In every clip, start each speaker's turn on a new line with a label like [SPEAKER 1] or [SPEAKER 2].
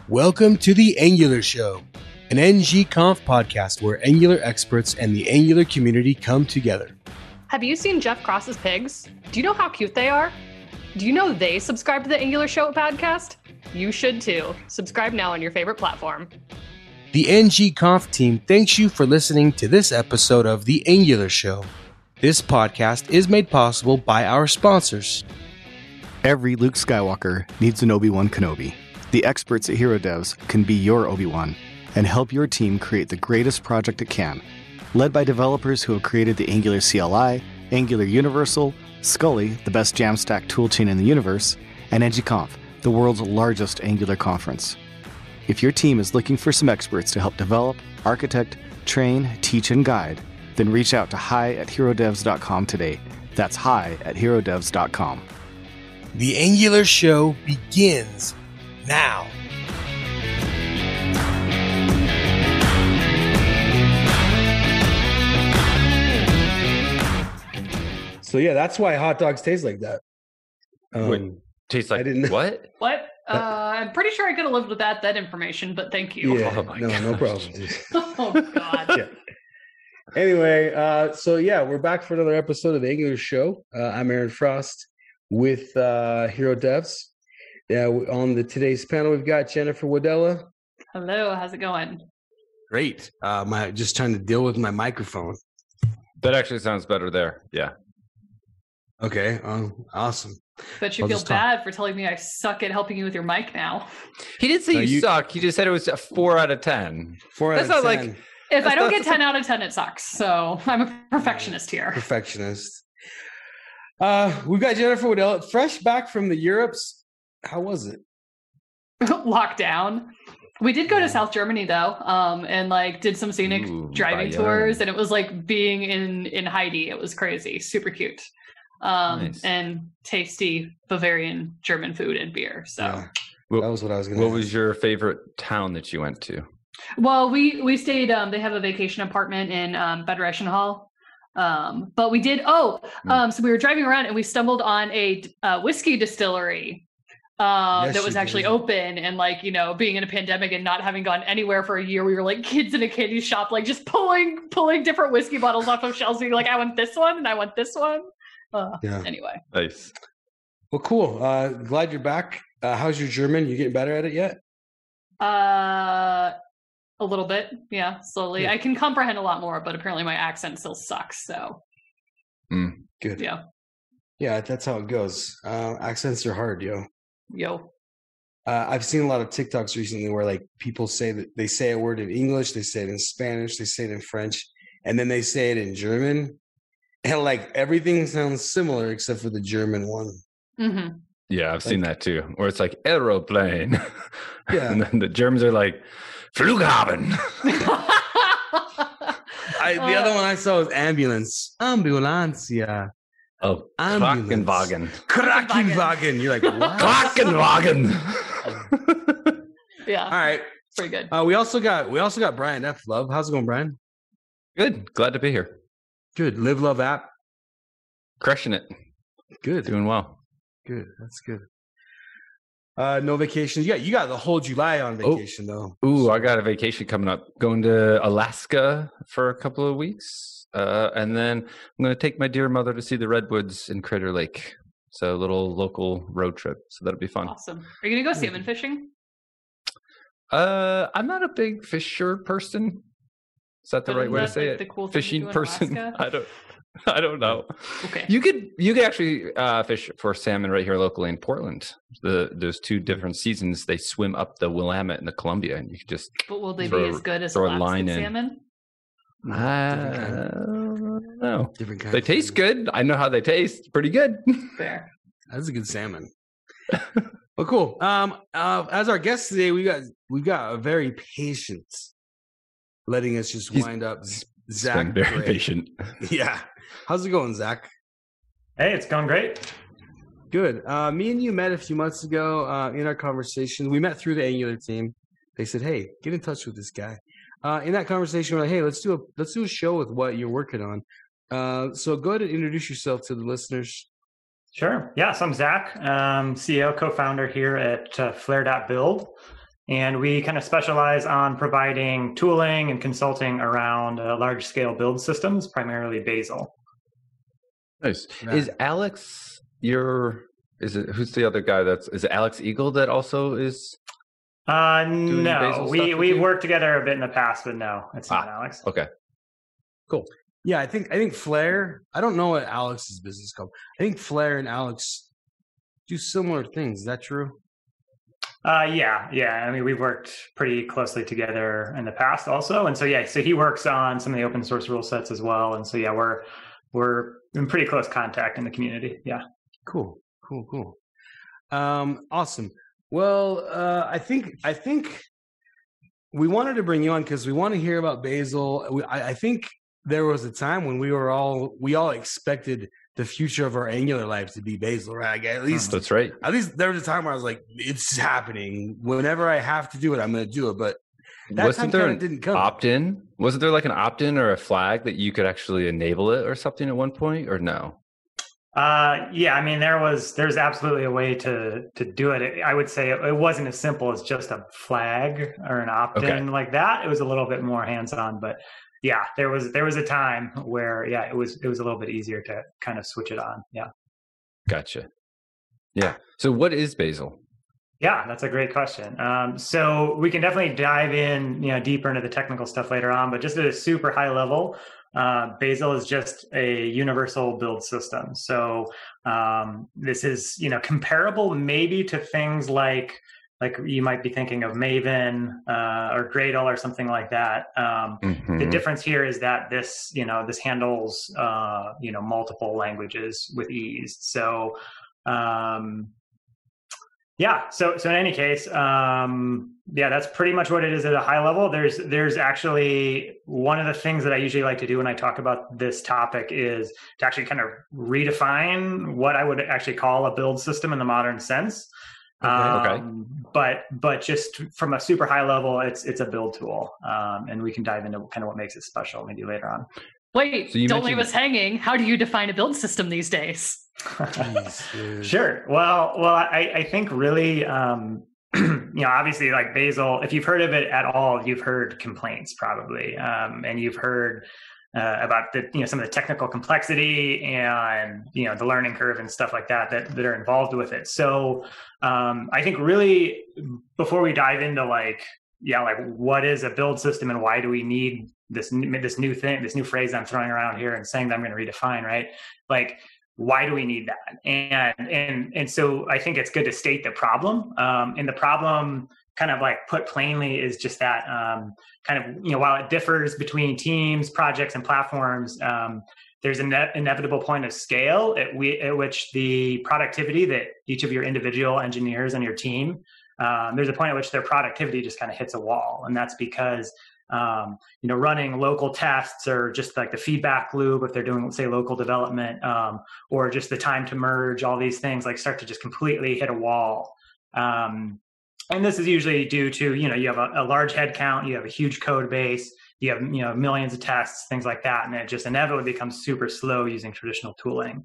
[SPEAKER 1] Welcome to the Angular Show, an NGConf podcast where Angular experts and the Angular community come together.
[SPEAKER 2] Have you seen Jeff Cross's pigs? Do you know how cute they are? Do you know they subscribe to the Angular Show podcast? You should too. Subscribe now on your favorite platform.
[SPEAKER 1] The NGConf team thanks you for listening to this episode of The Angular Show. This podcast is made possible by our sponsors.
[SPEAKER 3] Every Luke Skywalker needs an Obi-Wan Kenobi. The experts at Hero Devs can be your Obi-Wan and help your team create the greatest project it can. Led by developers who have created the Angular CLI, Angular Universal, Scully, the best Jamstack toolchain in the universe, and NGConf, the world's largest Angular conference. If your team is looking for some experts to help develop, architect, train, teach, and guide, then reach out to hi@herodevs.com today. That's hi@herodevs.com.
[SPEAKER 1] The Angular Show begins now. So yeah, that's why hot dogs taste like that.
[SPEAKER 4] Wait, tastes like what?
[SPEAKER 2] What? I'm pretty sure I could have lived with that information, but thank you.
[SPEAKER 1] Yeah,
[SPEAKER 4] Oh my God.
[SPEAKER 1] no problem.
[SPEAKER 2] Oh, God.
[SPEAKER 1] Yeah. Anyway, so yeah, we're back for another episode of the Angular Show. I'm Aaron Frost with Hero Devs. Yeah, on today's panel, we've got Jennifer Wadella.
[SPEAKER 2] Hello, how's it going?
[SPEAKER 1] Great. Just trying to deal with my microphone.
[SPEAKER 4] That actually sounds better there. Yeah.
[SPEAKER 1] Okay. Awesome.
[SPEAKER 2] Bet you
[SPEAKER 1] I'll
[SPEAKER 2] feel
[SPEAKER 1] just talk.
[SPEAKER 2] bad for telling me I suck at helping you with your mic now.
[SPEAKER 4] He didn't say
[SPEAKER 1] No,
[SPEAKER 4] you
[SPEAKER 1] you-
[SPEAKER 4] suck. He just said it was a 4 out of 10.
[SPEAKER 1] 4
[SPEAKER 4] That's
[SPEAKER 1] out of
[SPEAKER 4] not
[SPEAKER 1] 10.
[SPEAKER 4] like-
[SPEAKER 2] If I
[SPEAKER 4] That's
[SPEAKER 2] don't
[SPEAKER 4] not-
[SPEAKER 2] get 10 out of 10, it sucks. So I'm a perfectionist here.
[SPEAKER 1] Perfectionist. We've got Jennifer Wadella, fresh back from the Europes. How was it?
[SPEAKER 2] Lockdown. We did go to South Germany though, and like did some scenic
[SPEAKER 4] Ooh,
[SPEAKER 2] driving
[SPEAKER 4] Bayern.
[SPEAKER 2] tours, and it was like being in Heidi. It was crazy, super cute,
[SPEAKER 4] Nice.
[SPEAKER 2] and tasty Bavarian German food and beer. So,
[SPEAKER 1] Yeah,
[SPEAKER 4] What,
[SPEAKER 1] that was what I was going to
[SPEAKER 4] what was your favorite town that you went to?
[SPEAKER 2] well, we stayed. They have a vacation apartment in Bad Reichenhall. But we did. So we were driving around and we stumbled on a whiskey distillery.
[SPEAKER 1] Yes,
[SPEAKER 2] That was
[SPEAKER 1] you
[SPEAKER 2] actually
[SPEAKER 1] did.
[SPEAKER 2] open, and like, you know, being in a pandemic and not having gone anywhere for a year, we were like kids in a candy shop, like just pulling different whiskey bottles off of shelves, being like, I want this one and I want this one.
[SPEAKER 1] Yeah.
[SPEAKER 2] Anyway,
[SPEAKER 4] Nice.
[SPEAKER 1] Well, cool. Glad you're back. How's your German? You getting better at it yet?
[SPEAKER 2] a little bit, yeah, slowly.
[SPEAKER 1] Yeah.
[SPEAKER 2] I can comprehend a lot more, but apparently my accent still sucks. So
[SPEAKER 1] Good.
[SPEAKER 2] yeah,
[SPEAKER 1] Yeah, that's how it goes. Accents are hard, yo.
[SPEAKER 2] yo,
[SPEAKER 1] I've seen a lot of TikToks recently where like people say that they say a word in English, they say it in Spanish, they say it in French, and then they say it in German. And like everything sounds similar except for the German one.
[SPEAKER 2] hmm
[SPEAKER 4] Yeah, I've seen that too. Where it's like aeroplane.
[SPEAKER 1] Yeah.
[SPEAKER 4] And then the Germans are like Flughaben.
[SPEAKER 1] The other one I saw was ambulance. Ambulancia.
[SPEAKER 4] Oh,
[SPEAKER 1] Ambulance.
[SPEAKER 4] Krankenwagen.
[SPEAKER 1] Krankenwagen. You're like, what?
[SPEAKER 4] Krankenwagen.
[SPEAKER 2] yeah,
[SPEAKER 1] All right.
[SPEAKER 2] pretty good.
[SPEAKER 1] We also got Brian F. Love. How's it going, Brian?
[SPEAKER 4] Good. Glad to be here.
[SPEAKER 1] Good. Live Love app.
[SPEAKER 4] Crushing it.
[SPEAKER 1] Good.
[SPEAKER 4] Doing well.
[SPEAKER 1] Good. That's good. No vacations. Yeah, you got the whole July on vacation though.
[SPEAKER 4] Ooh, I got a vacation coming up. Going to Alaska for a couple of weeks. And then I'm going to take my dear mother to see the redwoods in Crater Lake. So a little local road trip. So that'll be fun.
[SPEAKER 2] Awesome. Are you gonna go salmon fishing?
[SPEAKER 4] I'm not a big fisher person. Is that the
[SPEAKER 2] But
[SPEAKER 4] right
[SPEAKER 2] isn't
[SPEAKER 4] way to
[SPEAKER 2] that,
[SPEAKER 4] say
[SPEAKER 2] like,
[SPEAKER 4] it?
[SPEAKER 2] the cool thing to
[SPEAKER 4] Fishing
[SPEAKER 2] do in
[SPEAKER 4] person.
[SPEAKER 2] Alaska?
[SPEAKER 4] I don't know.
[SPEAKER 2] Okay.
[SPEAKER 4] You could actually fish for salmon right here locally in Portland. Those two different seasons, they swim up the Willamette and the Columbia, and you can just
[SPEAKER 2] But will they
[SPEAKER 4] throw-
[SPEAKER 2] be as good as
[SPEAKER 4] throw a
[SPEAKER 2] Alaskan
[SPEAKER 4] line in.
[SPEAKER 2] salmon?
[SPEAKER 4] no.
[SPEAKER 1] Different kind.
[SPEAKER 4] They taste good. I know how they taste. Pretty good.
[SPEAKER 2] Fair.
[SPEAKER 1] That's a good salmon. Well, cool. As our guest today, we got a very patient, letting us just
[SPEAKER 4] He's-
[SPEAKER 1] wind up.
[SPEAKER 4] Been
[SPEAKER 1] Zach,
[SPEAKER 4] very
[SPEAKER 1] Gray.
[SPEAKER 4] patient.
[SPEAKER 1] Yeah. How's it going, Zach?
[SPEAKER 5] Hey, it's going great.
[SPEAKER 1] Good. Me and you met a few months ago in our conversation. We met through the Angular team. They said, "Hey, get in touch with this guy." In that conversation, we're like, "Hey, let's do a show with what you're working on." So go ahead and introduce yourself to the listeners.
[SPEAKER 5] Sure. Yes, I'm Zach, CEO, co-founder here at Flare.build. And we kind of specialize on providing tooling and consulting around large-scale build systems, primarily Bazel.
[SPEAKER 4] Nice.
[SPEAKER 1] Yeah.
[SPEAKER 4] Is Alex who's the other guy is it Alex Eagle that also is?
[SPEAKER 5] No,
[SPEAKER 4] Bazel stuff with
[SPEAKER 5] we've
[SPEAKER 4] you?
[SPEAKER 5] worked together a bit in the past, but no, it's not Alex.
[SPEAKER 4] Okay.
[SPEAKER 1] Yeah, I think Flair. I don't know what Alex's business is called. I think Flair and Alex do similar things. Is that true?
[SPEAKER 5] Yeah. I mean, we've worked pretty closely together in the past, also, and so he works on some of the open source rule sets as well, and so we're in pretty close contact in the community. Yeah.
[SPEAKER 1] Cool. Awesome. Well, I think we wanted to bring you on because we want to hear about Bazel. I think there was a time when we all expected the future of our Angular lives to be Bazel, right? Like, at least
[SPEAKER 4] That's right.
[SPEAKER 1] At least there was a time where I was like, it's happening. Whenever I have to do it, I'm going to do it. But that
[SPEAKER 4] Wasn't
[SPEAKER 1] time
[SPEAKER 4] there
[SPEAKER 1] kinda
[SPEAKER 4] an
[SPEAKER 1] didn't come.
[SPEAKER 4] opt-in? Wasn't there like an opt-in or a flag that you could actually enable it or something at one point, or no?
[SPEAKER 5] Yeah, I mean, there's absolutely a way to do it. I would say it wasn't as simple as just a flag or an opt-in like that. It was a little bit more hands-on, but yeah, there was a time where it was a little bit easier to kind of switch it on. Yeah.
[SPEAKER 4] Gotcha. Yeah. So what is Bazel?
[SPEAKER 5] Yeah, that's a great question. So we can definitely dive in, deeper into the technical stuff later on, but just at a super high level, Bazel is just a universal build system. So this is, comparable maybe to things like you might be thinking of Maven or Gradle or something like that. The difference here is that this handles multiple languages with ease. So So in any case, that's pretty much what it is at a high level. There's actually one of the things that I usually like to do when I talk about this topic is to actually kind of redefine what I would actually call a build system in the modern sense.
[SPEAKER 4] Okay.
[SPEAKER 5] But just from a super high level, it's a build tool, and we can dive into kind of what makes it special maybe later on.
[SPEAKER 2] Wait,
[SPEAKER 4] So you
[SPEAKER 2] don't leave
[SPEAKER 4] mentioned-
[SPEAKER 2] us hanging. How do you define a build system these days?
[SPEAKER 1] Jeez, dude.
[SPEAKER 5] Sure. Well, I think really, obviously, like Bazel, if you've heard of it at all, you've heard complaints probably, and you've heard about some of the technical complexity and the learning curve and stuff like that are involved with it. So I think really before we dive into what is a build system and why do we need this new thing, this new phrase I'm throwing around here and saying that I'm going to redefine, right? Like, why do we need that? And so I think it's good to state the problem. And the problem, kind of like put plainly, is just that while it differs between teams, projects, and platforms, there's an inevitable point of scale at which the productivity that each of your individual engineers on your team, there's a point at which their productivity just kind of hits a wall. And that's because running local tests, or just like the feedback loop, if they're doing, say, local development, or just the time to merge, all these things start to just completely hit a wall. And this is usually due to, you have a large head count, you have a huge code base, you have, millions of tests, things like that. And it just inevitably becomes super slow using traditional tooling.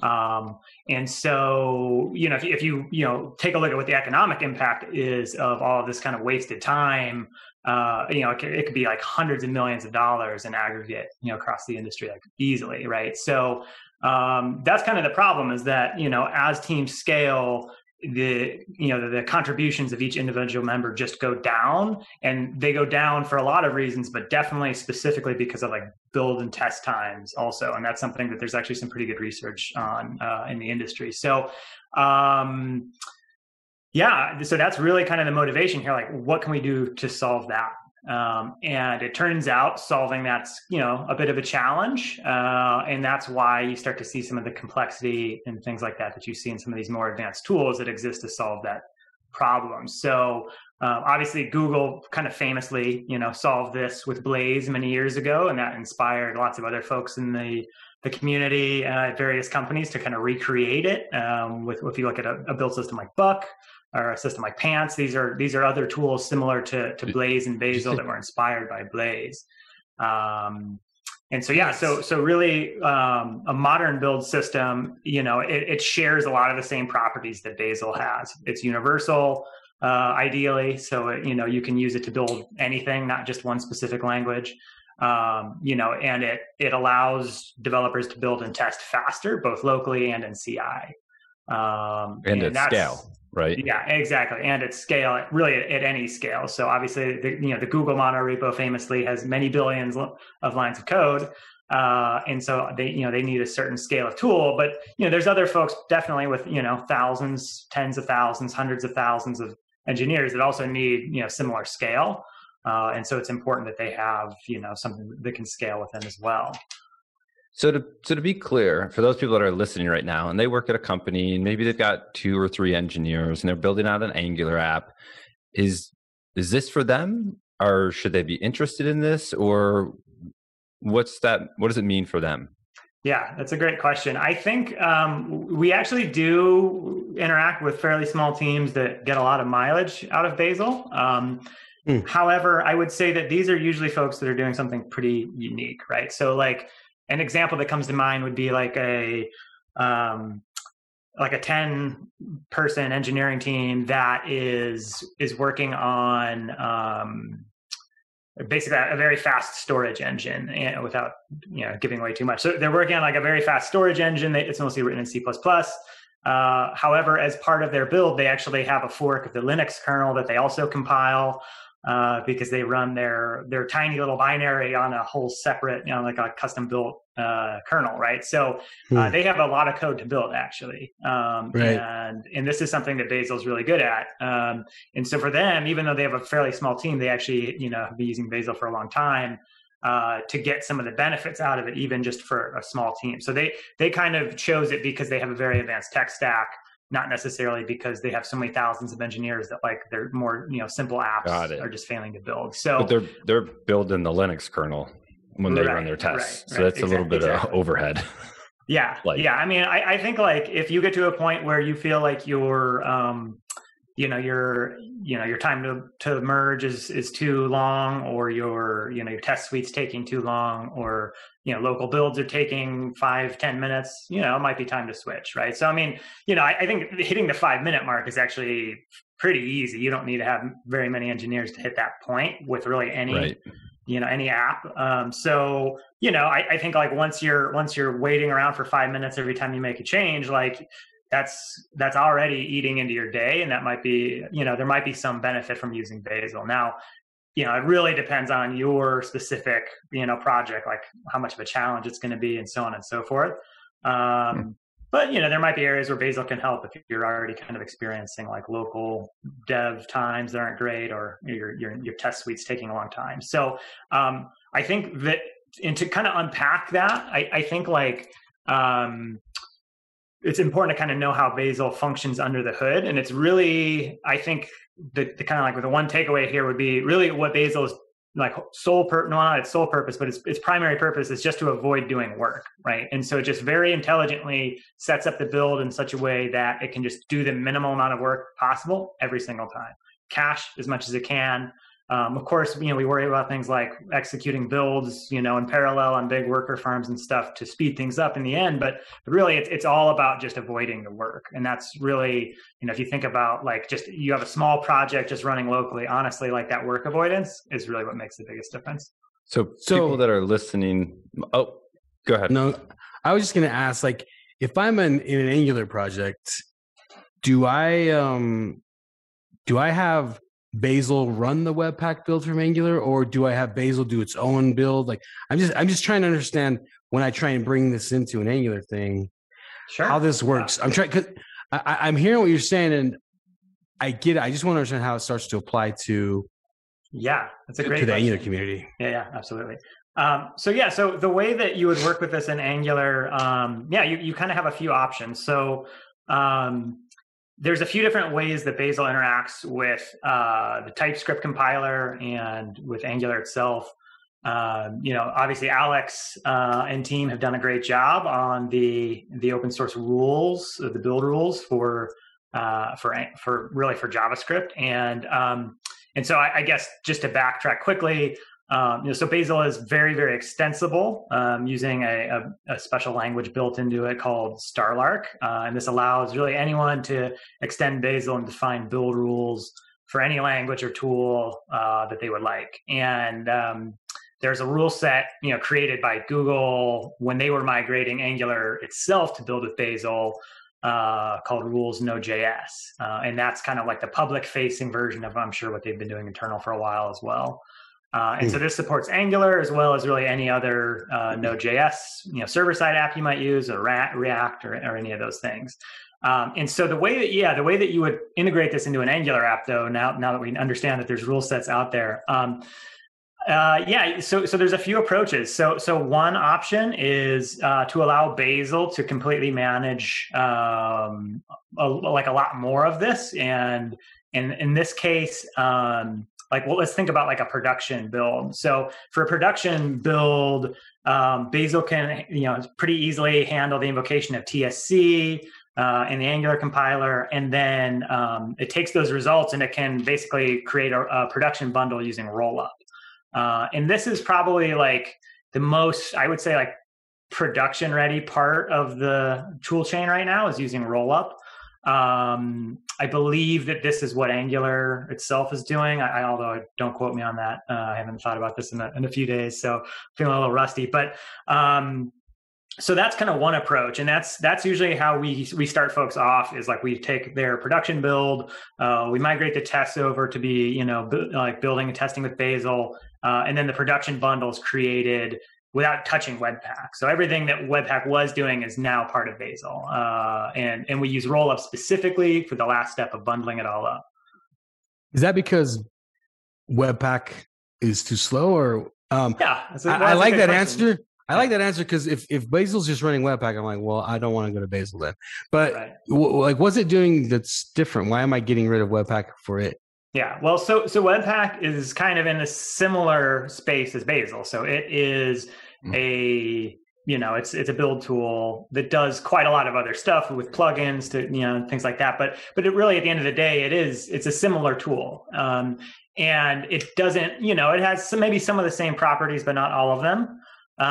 [SPEAKER 5] And so, if you take a look at what the economic impact is of all of this kind of wasted time, it could be like hundreds of millions of dollars in aggregate, across the industry, like easily, right? So that's kind of the problem, is that, as teams scale, the contributions of each individual member just go down, and they go down for a lot of reasons, but definitely specifically because of build and test times also. And that's something that there's actually some pretty good research on in the industry. So so that's really kind of the motivation here. What can we do to solve that? And it turns out solving that's, a bit of a challenge. And that's why you start to see some of the complexity and things like that you see in some of these more advanced tools that exist to solve that problem. So obviously Google kind of famously, solved this with Blaze many years ago, and that inspired lots of other folks in the community at various companies to kind of recreate it. If you look at a build system like Buck, or a system like Pants, these are other tools similar to Blaze and Bazel that were inspired by Blaze. And so so really a modern build system, it shares a lot of the same properties that Bazel has. It's universal. ideally. So, you can use it to build anything, not just one specific language. And it allows developers to build and test faster, both locally and in CI.
[SPEAKER 4] And at scale, right?
[SPEAKER 5] Yeah, exactly. And at scale, really at any scale. So obviously, the Google monorepo famously has many billions of lines of code. And so they need a certain scale of tool, but, there's other folks definitely with, thousands, tens of thousands, hundreds of thousands of engineers that also need, similar scale. And so it's important that they have, something that can scale with them as well.
[SPEAKER 4] So to be clear, for those people that are listening right now and they work at a company and maybe they've got 2 or 3 engineers and they're building out an Angular app, is this for them, or should they be interested in this, or what does it mean for them?
[SPEAKER 5] Yeah, that's a great question. I think we actually do interact with fairly small teams that get a lot of mileage out of Bazel. However, I would say that these are usually folks that are doing something pretty unique, right? So like an example that comes to mind would be like a 10-person engineering team that is working on basically a very fast storage engine, without giving away too much. So they're working on like a very fast storage engine. It's mostly written in C++. However, as part of their build, they actually have a fork of the Linux kernel that they also compile, because they run their tiny little binary on a whole separate, like a custom built kernel, right? So they have a lot of code to build, actually.
[SPEAKER 1] Right.
[SPEAKER 5] And this is something that Bazel is really good at. And so for them, even though they have a fairly small team, they actually, have been using Bazel for a long time to get some of the benefits out of it, even just for a small team. So they kind of chose it because they have a very advanced tech stack, not necessarily because they have so many thousands of engineers that like they're more, simple apps are just failing to build. So
[SPEAKER 4] but they're building the Linux kernel when they run their tests. So that's a little bit of overhead.
[SPEAKER 5] Yeah. Yeah. I mean, I think like if you get to a point where you feel like your time to merge is too long, or your test suite's taking too long, or local builds are taking 5-10 minutes, it might be time to switch, right? So I mean, I think hitting the 5-minute mark is actually pretty easy. You don't need to have very many engineers to hit that point with really any any app. So I think like once you're waiting around for 5 minutes every time you make a change, like that's already eating into your day, and that might be, there might be some benefit from using Bazel. Now, it really depends on your specific, project, like how much of a challenge it's going to be, and so on and so forth. But there might be areas where Bazel can help if you're already kind of experiencing like local dev times that aren't great, or your test suite's taking a long time. So I think that, and to kind of unpack that, I think like it's important to kind of know how Bazel functions under the hood. And it's really, I think the kind of like the one takeaway here would be really what Bazel is like not its sole purpose, but its primary purpose is just to avoid doing work, right? And so it just very intelligently sets up the build in such a way that it can just do the minimal amount of work possible every single time. Cache as much as it can. Of course, we worry about things like executing builds, in parallel on big worker farms and stuff to speed things up in the end. But really, it's all about just avoiding the work. And that's really, if you think about like just you have a small project just running locally, honestly, like that work avoidance is really what makes the biggest difference.
[SPEAKER 4] So people that are listening, go ahead.
[SPEAKER 1] No, I was just going to ask, like, if I'm in an Angular project, do I have Bazel run the Webpack build from Angular, or do I have Bazel do its own build? Like, I'm just trying to understand when I try and bring this into an Angular thing, how this works. I'm trying, because I'm hearing what you're saying, and I get it. I just want to understand how it starts to apply to
[SPEAKER 5] that's a great
[SPEAKER 1] to the Angular community.
[SPEAKER 5] Yeah, absolutely. So the way that you would work with this in Angular, you kind of have a few options. So there's a few different ways that Bazel interacts with the TypeScript compiler and with Angular itself. Obviously Alex and team have done a great job on the open source rules, the build rules for JavaScript. And so I guess just to backtrack quickly, so Bazel is very, very extensible, using a special language built into it called Starlark. And this allows really anyone to extend Bazel and define build rules for any language or tool that they would like. And there's a rule set, created by Google when they were migrating Angular itself to build with Bazel, called Rules Node.js. And that's kind of like the public-facing version of, I'm sure, what they've been doing internal for a while as well. And so this supports Angular as well as really any other Node.js, server-side app you might use, or React, or any of those things. And so the way that you would integrate this into an Angular app, though, now that we understand that there's rule sets out there, so there's a few approaches. So one option is to allow Bazel to completely manage a lot more of this, and in this case, let's think about like a production build. So for a production build, Bazel can pretty easily handle the invocation of TSC in the Angular compiler, and then it takes those results and it can basically create a production bundle using Rollup. And this is probably like the most, I would say, like production ready part of the tool chain right now is using Rollup. I believe that this is what Angular itself is doing. Although don't quote me on that. I haven't thought about this in a few days, so feeling a little rusty. But so that's kind of one approach, and that's usually how we start folks off. Is like we take their production build, we migrate the tests over to be building and testing with Bazel, and then the production bundle is created without touching Webpack. So everything that Webpack was doing is now part of Bazel, and we use Rollup specifically for the last step of bundling it all up.
[SPEAKER 1] Is that because Webpack is too slow, or
[SPEAKER 5] yeah?
[SPEAKER 1] I like that answer. I like that answer because if Bazel's just running Webpack, I'm like, well, I don't want to go to Bazel then. But what's it doing that's different? Why am I getting rid of Webpack for it?
[SPEAKER 5] Yeah, well, so Webpack is kind of in a similar space as Bazel. So it is it's a build tool that does quite a lot of other stuff with plugins to things like that. But it really, at the end of the day, it's a similar tool. And it doesn't, it has maybe some of the same properties, but not all of them.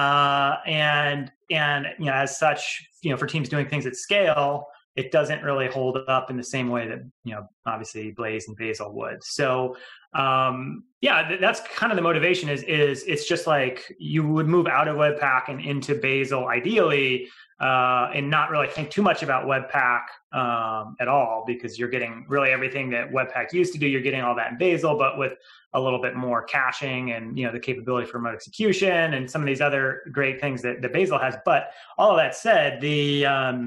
[SPEAKER 5] And as such, for teams doing things at scale, it doesn't really hold up in the same way that, obviously Blaze and Bazel would. So, that's kind of the motivation is it's just like you would move out of Webpack and into Bazel ideally, and not really think too much about Webpack at all, because you're getting really everything that Webpack used to do. You're getting all that in Bazel, but with a little bit more caching and the capability for remote execution and some of these other great things that Bazel has. But all of that said, the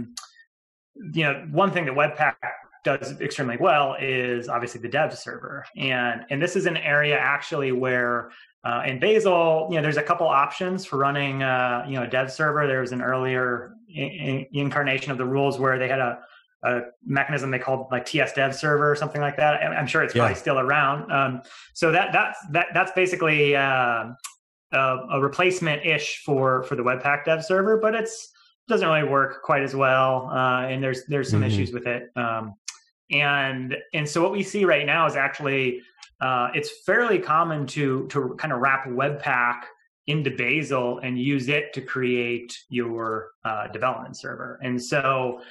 [SPEAKER 5] one thing that Webpack does extremely well is obviously the dev server, and this is an area actually where in Bazel, there's a couple options for running a dev server. There was an earlier incarnation of the rules where they had a mechanism they called like TS dev server or something like that. I'm sure it's probably still around. So that's basically a replacement-ish for the Webpack dev server, but doesn't really work quite as well, and there's some issues with it. And so what we see right now is actually it's fairly common to kind of wrap Webpack into Bazel and use it to create your development server. And so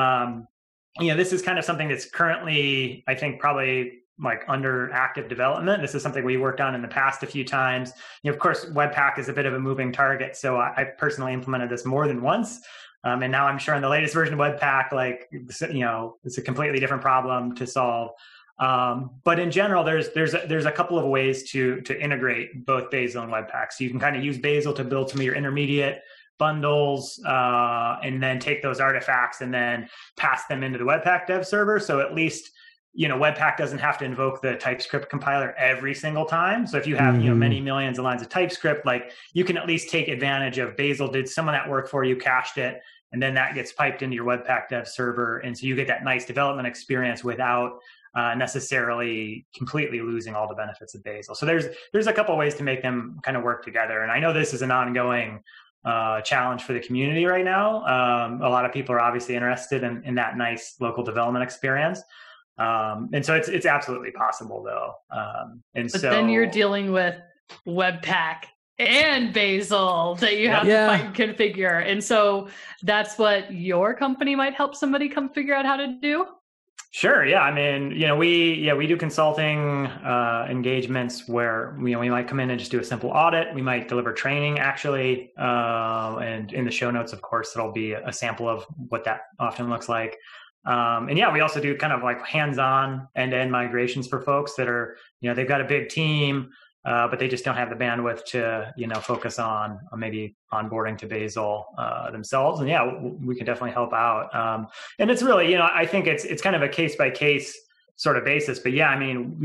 [SPEAKER 5] this is kind of something that's currently, I think, probably like under active development. This is something we worked on in the past a few times. Of course, Webpack is a bit of a moving target, so I personally implemented this more than once. And now I'm sure in the latest version of Webpack, it's a completely different problem to solve. But in general, there's a couple of ways to integrate both Bazel and Webpack. So you can kind of use Bazel to build some of your intermediate bundles, and then take those artifacts and then pass them into the Webpack dev server. So at least Webpack doesn't have to invoke the TypeScript compiler every single time. So if you have, many millions of lines of TypeScript, like you can at least take advantage of Bazel did some of that work for you, cached it, and then that gets piped into your Webpack dev server. And so you get that nice development experience without necessarily completely losing all the benefits of Bazel. So there's a couple of ways to make them kind of work together. And I know this is an ongoing challenge for the community right now. A lot of people are obviously interested in that nice local development experience. And so it's absolutely possible though. But
[SPEAKER 2] then you're dealing with Webpack and Bazel that you have to find and configure. And so that's what your company might help somebody come figure out how to do.
[SPEAKER 5] Sure. Yeah. I mean, we do consulting engagements where we might come in and just do a simple audit. We might deliver training actually. And in the show notes, of course, there'll be a sample of what that often looks like. And yeah, we also do kind of like hands-on end-to-end migrations for folks that are, they've got a big team, but they just don't have the bandwidth to, focus on maybe onboarding to Bazel themselves. And yeah, we can definitely help out. And it's really, I think it's kind of a case by case sort of basis. But yeah, I mean,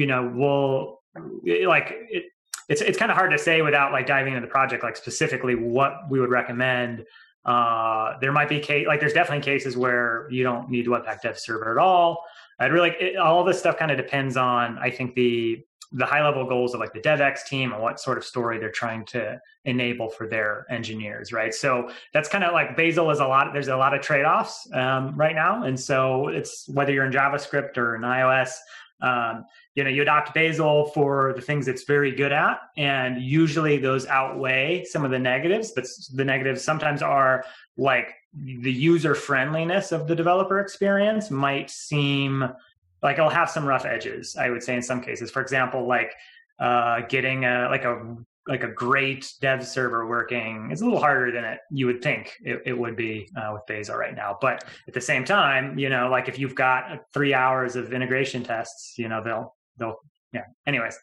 [SPEAKER 5] it's kind of hard to say without like diving into the project, like specifically what we would recommend. There might be there's definitely cases where you don't need Webpack Dev Server at all. All this stuff kind of depends on, I think, the high level goals of like the DevX team and what sort of story they're trying to enable for their engineers, right? So that's kind of like Bazel there's a lot of trade-offs right now. And so it's whether you're in JavaScript or in iOS, you adopt Bazel for the things it's very good at. And usually those outweigh some of the negatives, but the negatives sometimes are like the user friendliness of the developer experience might seem like it'll have some rough edges, I would say in some cases. For example, like getting a great dev server working is a little harder than you would think it would be with Bazel right now. But at the same time, like if you've got 3 hours of integration tests, they'll yeah. Anyways.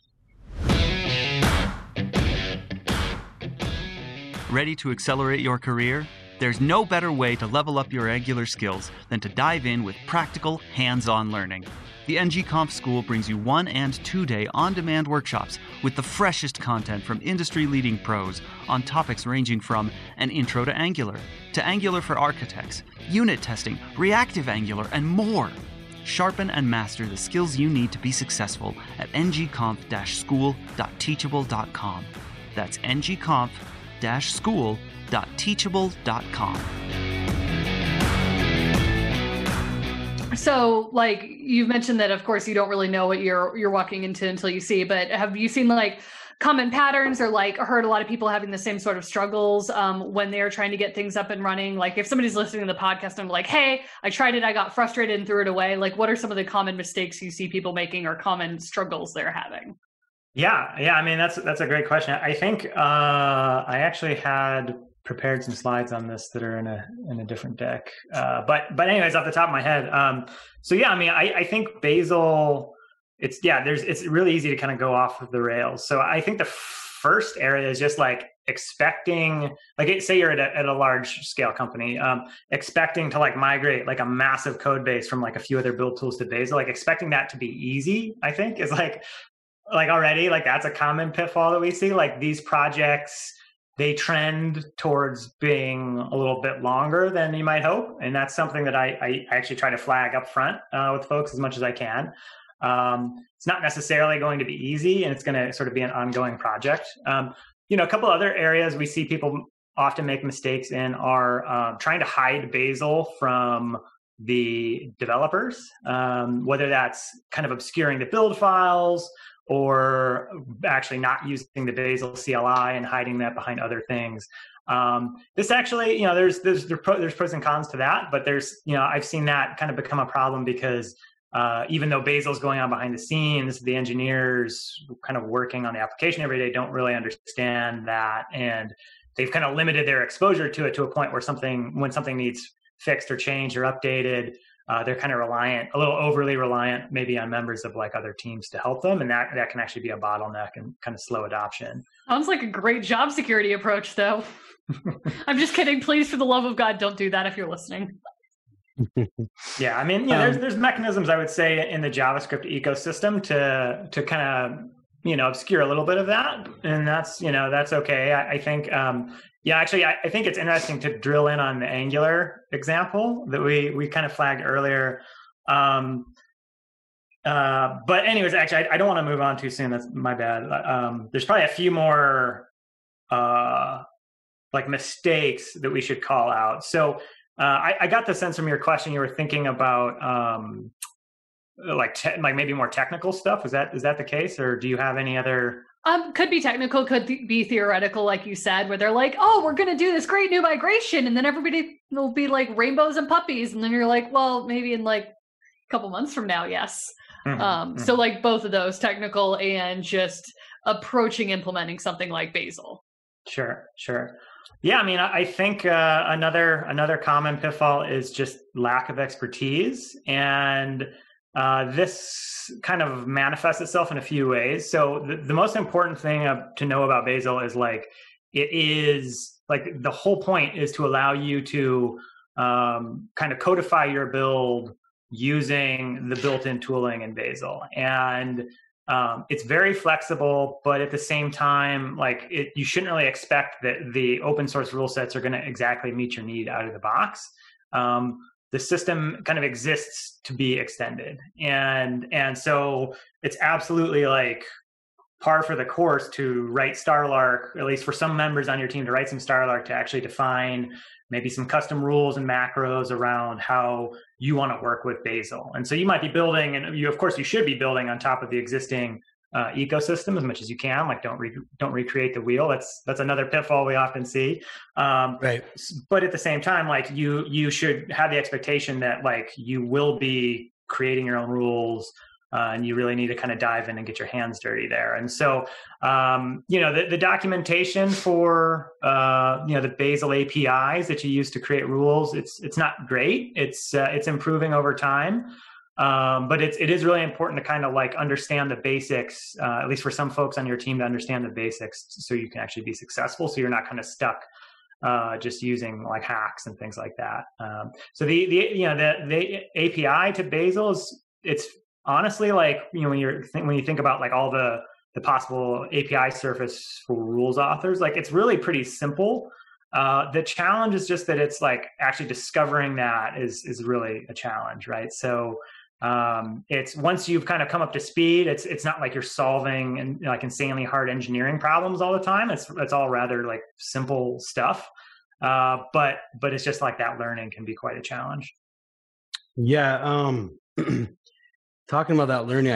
[SPEAKER 6] Ready to accelerate your career? There's no better way to level up your Angular skills than to dive in with practical, hands-on learning. The ngConf School brings you 1- and 2-day on-demand workshops with the freshest content from industry-leading pros on topics ranging from an intro to Angular for architects, unit testing, reactive Angular, and more. Sharpen and master the skills you need to be successful at ngconf-school.teachable.com. That's ngconf-school.teachable.com.
[SPEAKER 2] So, like, you've mentioned that, of course, you don't really know what you're walking into until you see, but have you seen, like, common patterns or, like, heard a lot of people having the same sort of struggles when they're trying to get things up and running? Like, if somebody's listening to the podcast and like, hey, I tried it, I got frustrated and threw it away, like, what are some of the common mistakes you see people making or common struggles they're having? Yeah.
[SPEAKER 5] I mean, that's a great question. I think I actually had prepared some slides on this that are in a different deck. But anyways, off the top of my head. So yeah, I mean, I think Bazel, it's really easy to kind of go off of the rails. So I think the first area is just like expecting, like say you're at a large scale company, expecting to like migrate like a massive code base from like a few other build tools to Bazel, like expecting that to be easy, I think is like already, like that's a common pitfall that we see. Like these projects, they trend towards being a little bit longer than you might hope. And that's something that I actually try to flag up front with folks as much as I can. It's not necessarily going to be easy, and it's going to sort of be an ongoing project. A couple other areas we see people often make mistakes in are trying to hide Bazel from the developers, whether that's kind of obscuring the build files or actually not using the Bazel CLI and hiding that behind other things. This actually, there's pros and cons to that, but I've seen that kind of become a problem because even though Bazel's going on behind the scenes, the engineers kind of working on the application every day don't really understand that, and they've kind of limited their exposure to it to a point where when something needs fixed or changed or updated, they're kind of a little overly reliant maybe on members of like other teams to help them. And that can actually be a bottleneck and kind of slow adoption.
[SPEAKER 2] Sounds like a great job security approach though. I'm just kidding. Please, for the love of God, don't do that if you're listening.
[SPEAKER 5] Yeah. I mean, there's mechanisms I would say in the JavaScript ecosystem to kind of, obscure a little bit of that. And that's okay. I think, actually, I think it's interesting to drill in on the Angular example that we kind of flagged earlier. But anyways, actually, I don't want to move on too soon. That's my bad. There's probably a few more like mistakes that we should call out. So I got the sense from your question you were thinking about like maybe more technical stuff. Is that the case, or do you have any other?
[SPEAKER 2] Could be technical, could be theoretical, like you said, where they're like, oh, we're going to do this great new migration. And then everybody will be like rainbows and puppies. And then you're like, well, maybe in like couple months from now, yes.
[SPEAKER 5] Mhm,
[SPEAKER 2] So
[SPEAKER 5] mhm.
[SPEAKER 2] like both of those, technical and just approaching implementing something like Bazel.
[SPEAKER 5] Sure. Yeah, I mean, I think another common pitfall is just lack of expertise, and this kind of manifests itself in a few ways. So the most important thing to know about Bazel is like it is like the whole point is to allow you to kind of codify your build using the built-in tooling in Bazel, and it's very flexible, but at the same time, like you shouldn't really expect that the open source rule sets are going to exactly meet your need out of the box. The system kind of exists to be extended, and so it's absolutely like par for the course to write Starlark, at least for some members on your team, to write some Starlark to actually define maybe some custom rules and macros around how you want to work with Bazel. And so you might be building, and you, of course, you should be building on top of the existing ecosystem as much as you can. Like don't recreate the wheel. That's another pitfall we often see.
[SPEAKER 1] Right.
[SPEAKER 5] But at the same time, like you should have the expectation that like you will be creating your own rules. And you really need to kind of dive in and get your hands dirty there. And so, the documentation for, the Bazel APIs that you use to create rules, it's not great. It's improving over time. But it is really important to kind of like understand the basics, at least for some folks on your team, to understand the basics so you can actually be successful. So you're not kind of stuck just using like hacks and things like that. So the API to Bazel it's honestly, like, when you think about like all the possible API surface for rules authors, like it's really pretty simple. The challenge is just that it's like actually discovering that is really a challenge, right? So it's once you've kind of come up to speed, it's not like you're solving like insanely hard engineering problems all the time. It's all rather like simple stuff. But it's just like that learning can be quite a challenge.
[SPEAKER 1] Yeah. Talking about that learning,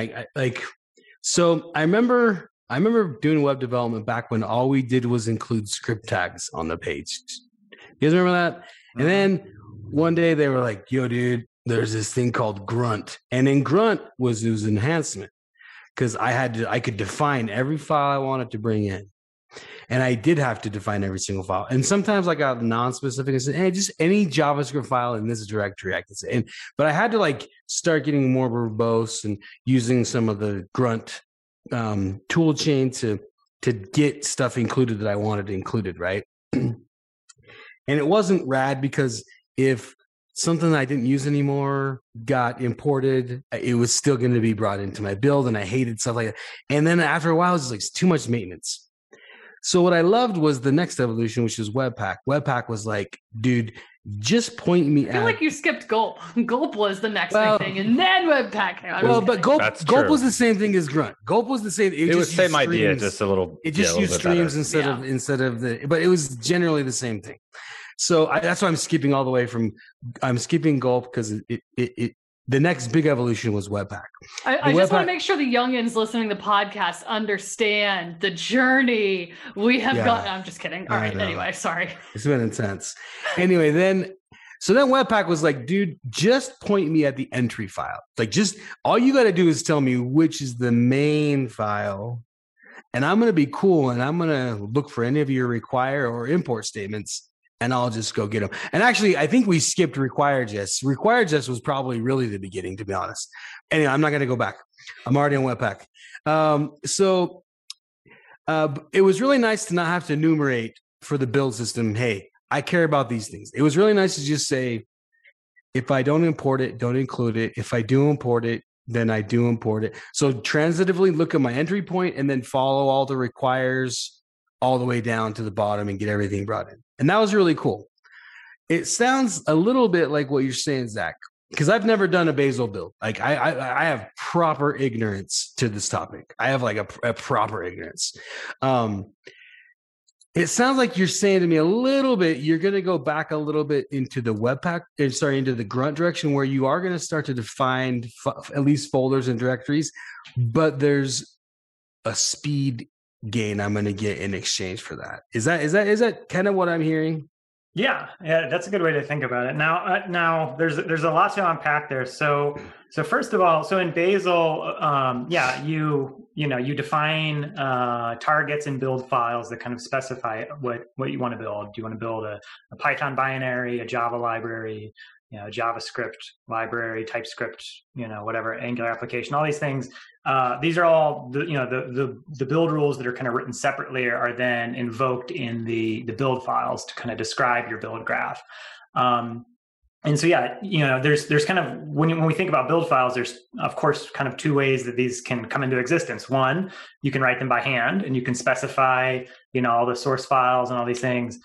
[SPEAKER 1] I remember doing web development back when all we did was include script tags on the page. You guys remember that? Mm-hmm. And then one day they were like, yo, dude, there's this thing called Grunt. And in Grunt was enhancement, because I could define every file I wanted to bring in. And I did have to define every single file. And sometimes I got non-specific and said, hey, just any JavaScript file in this directory I can say. But I had to like start getting more verbose and using some of the Grunt tool chain to get stuff included that I wanted included, right? And it wasn't rad, because if something I didn't use anymore got imported, it was still going to be brought into my build, and I hated stuff like that. And then after a while, it was like too much maintenance. So what I loved was the next evolution, which is Webpack. Webpack was like, dude, just point me at...
[SPEAKER 2] I feel like you skipped Gulp. Gulp was the next big thing, and then Webpack came out.
[SPEAKER 1] Well, but Gulp was the same thing as Grunt. Gulp was the same.
[SPEAKER 4] It was the same idea, just a little...
[SPEAKER 1] It just used streams instead of the... But it was generally the same thing. So that's why I'm skipping all the way from... I'm skipping Gulp because the next big evolution was Webpack.
[SPEAKER 2] I just want to make sure the youngins listening to the podcast understand the journey we have got. I'm just kidding. All right. Anyway, sorry.
[SPEAKER 1] It's been intense. Anyway, then Webpack was like, dude, just point me at the entry file. Like, just all you got to do is tell me which is the main file, and I'm going to be cool, and I'm going to look for any of your require or import statements, and I'll just go get them. And actually, I think we skipped require.js. Require.js was probably really the beginning, to be honest. Anyway, I'm not going to go back. I'm already on Webpack. So it was really nice to not have to enumerate for the build system, hey, I care about these things. It was really nice to just say, if I don't import it, don't include it. If I do import it, then I do import it. So transitively look at my entry point and then follow all the requires all the way down to the bottom and get everything brought in. And that was really cool. It sounds a little bit like what you're saying, Zach, because I've never done a Bazel build. Like I have proper ignorance to this topic. I have like a proper ignorance. It sounds like you're saying to me a little bit, you're going to go back a little bit into the Webpack, into the Grunt direction, where you are going to start to define at least folders and directories, but there's a speed gain I'm going to get in exchange for that. Is that kind of what I'm hearing?
[SPEAKER 5] Yeah, that's a good way to think about it. Now there's a lot to unpack there. So first of all, so in Bazel, you define targets and build files that kind of specify what you want to build. Do you want to build a Python binary, a Java library, a JavaScript library, TypeScript, whatever, Angular application, all these things. These are all the build rules that are kind of written separately are then invoked in the build files to kind of describe your build graph. And so, there's kind of, when we think about build files, there's of course kind of two ways that these can come into existence. One, you can write them by hand and you can specify, all the source files and all these things.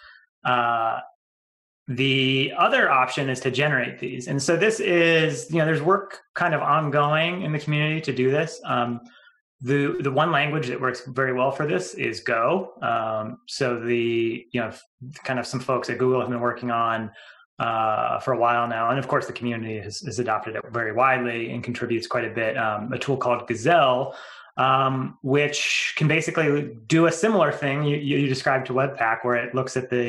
[SPEAKER 5] The other option is to generate these. And so this is, there's work kind of ongoing in the community to do this. The one language that works very well for this is Go. So kind of some folks at Google have been working on for a while now. And of course, the community has adopted it very widely and contributes quite a bit. A tool called Gazelle, which can basically do a similar thing you described to Webpack, where it looks at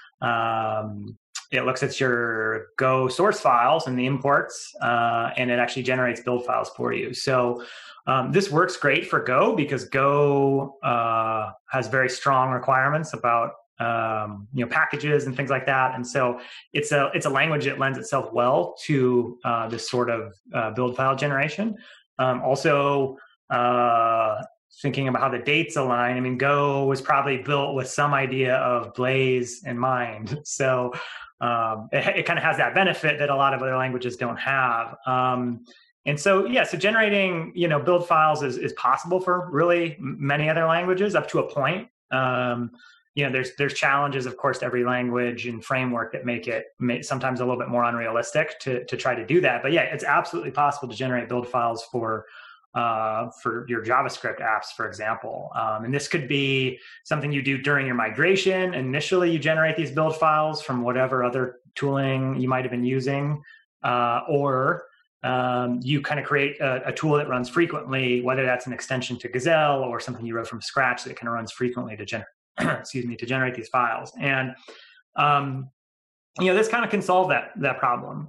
[SPEAKER 5] your Go source files and the imports, and it actually generates build files for you. So this works great for Go because Go has very strong requirements about packages and things like that. And so it's a language that lends itself well to this sort of build file generation. Also, thinking about how the dates align, I mean, Go was probably built with some idea of Blaze in mind. So it kind of has that benefit that a lot of other languages don't have. And so, so generating, build files is possible for really many other languages up to a point. There's challenges, of course, to every language and framework that make it sometimes a little bit more unrealistic to try to do that. But it's absolutely possible to generate build files for your JavaScript apps, for example. And this could be something you do during your migration. Initially, you generate these build files from whatever other tooling you might have been using, or you kind of create a tool that runs frequently, whether that's an extension to Gazelle or something you wrote from scratch that kind of runs frequently to generate these files. And this kind of can solve that problem.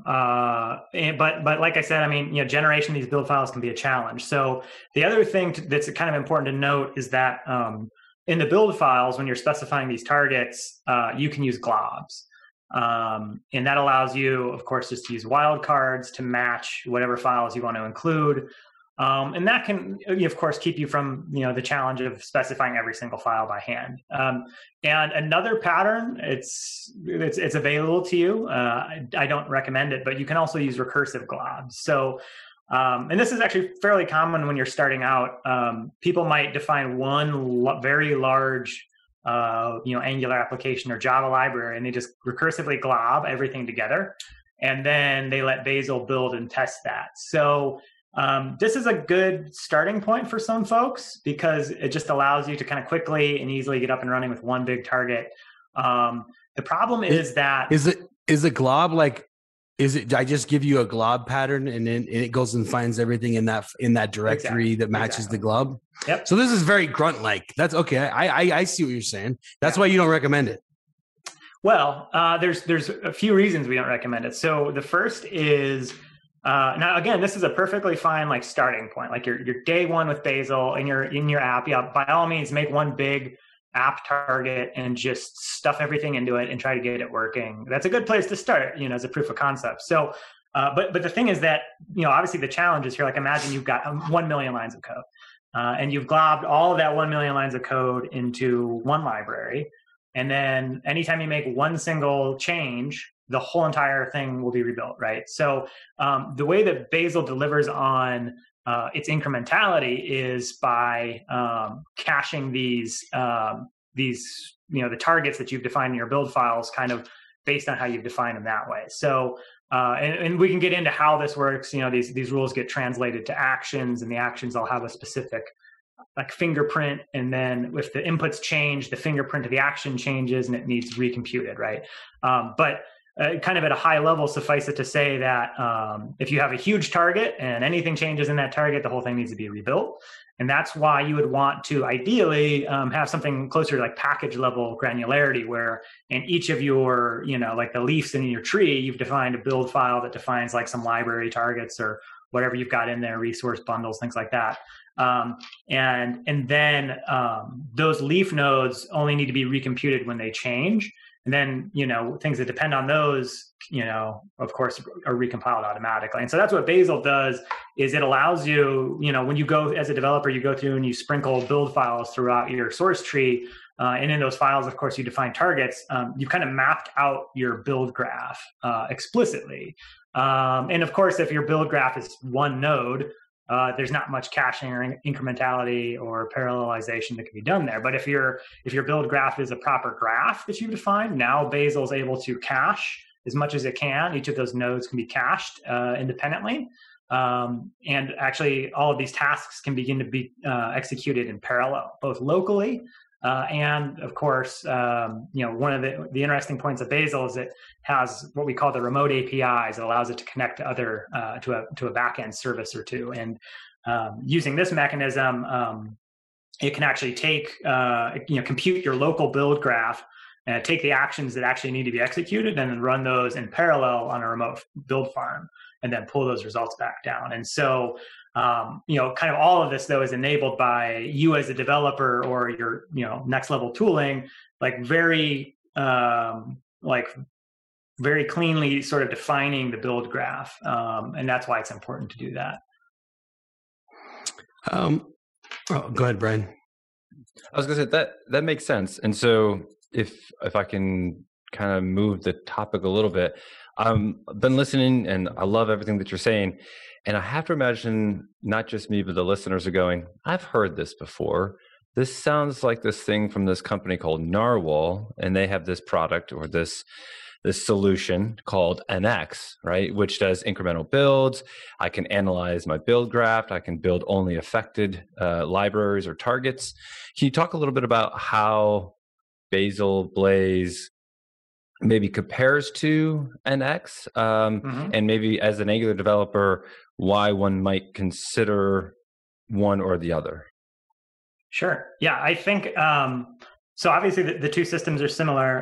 [SPEAKER 5] But like I said, I mean, generation of these build files can be a challenge. So the other thing that's kind of important to note is that in the build files, when you're specifying these targets, you can use globs. And that allows you, of course, just to use wildcards to match whatever files you want to include. And that can, of course, keep you from, the challenge of specifying every single file by hand. And another pattern, it's available to you. I don't recommend it, but you can also use recursive globs. So, and this is actually fairly common when you're starting out. People might define one very large, Angular application or Java library, and they just recursively glob everything together. And then they let Bazel build and test that. So, this is a good starting point for some folks because it just allows you to kind of quickly and easily get up and running with one big target. The problem is that
[SPEAKER 1] is a glob I just give you a glob pattern and then it goes and finds everything in that directory that matches the glob.
[SPEAKER 5] Yep.
[SPEAKER 1] So this is very grunt like. That's okay. I see what you're saying. That's why you don't recommend it.
[SPEAKER 5] Well, there's a few reasons we don't recommend it. So the first is now, again, this is a perfectly fine starting point. Like your day one with Bazel in your app. Yeah, by all means, make one big app target and just stuff everything into it and try to get it working. That's a good place to start, as a proof of concept. So, but the thing is that obviously the challenge is here. Like imagine you've got 1 million lines of code, and you've globbed all of that 1 million lines of code into one library, and then anytime you make one single change, the whole entire thing will be rebuilt, right? So the way that Bazel delivers on its incrementality is by caching these the targets that you've defined in your build files kind of based on how you've defined them that way. So and we can get into how this works. These rules get translated to actions, and the actions all have a specific fingerprint, and then if the inputs change, the fingerprint of the action changes and it needs recomputed, right? But kind of at a high level, suffice it to say that if you have a huge target and anything changes in that target, the whole thing needs to be rebuilt. And that's why you would want to ideally have something closer to like package level granularity, where in each of your, like the leaves in your tree, you've defined a build file that defines like some library targets or whatever you've got in there, resource bundles, things like that. And then those leaf nodes only need to be recomputed when they change. And then, things that depend on those, of course, are recompiled automatically. And so that's what Bazel does, is it allows you, when you go as a developer, you go through and you sprinkle build files throughout your source tree. And in those files, of course, you define targets. You've kind of mapped out your build graph explicitly. And of course, if your build graph is one node, there's not much caching or incrementality or parallelization that can be done there. But if your build graph is a proper graph that you've defined, now Bazel is able to cache as much as it can. Each of those nodes can be cached independently. And actually, all of these tasks can begin to be executed in parallel, both locally and, of course, one of the interesting points of Bazel is it has what we call the remote APIs. It allows it to connect to other to a backend service or two. And using this mechanism, it can actually take compute your local build graph and take the actions that actually need to be executed and then run those in parallel on a remote build farm and then pull those results back down. And so, kind of all of this, though, is enabled by you as a developer or your, next level tooling, very cleanly sort of defining the build graph. And that's why it's important to do that.
[SPEAKER 1] Go ahead, Brian.
[SPEAKER 4] I was going to say that makes sense. And so if I can kind of move the topic a little bit, I've been listening and I love everything that you're saying. And I have to imagine not just me, but the listeners are going, I've heard this before. This sounds like this thing from this company called Narwhal, and they have this product or this solution called NX, right? Which does incremental builds. I can analyze my build graph. I can build only affected libraries or targets. Can you talk a little bit about how Bazel Blaze maybe compares to NX, and maybe as an Angular developer, why one might consider one or the other?
[SPEAKER 5] Sure. Yeah, I think so. Obviously, the two systems are similar,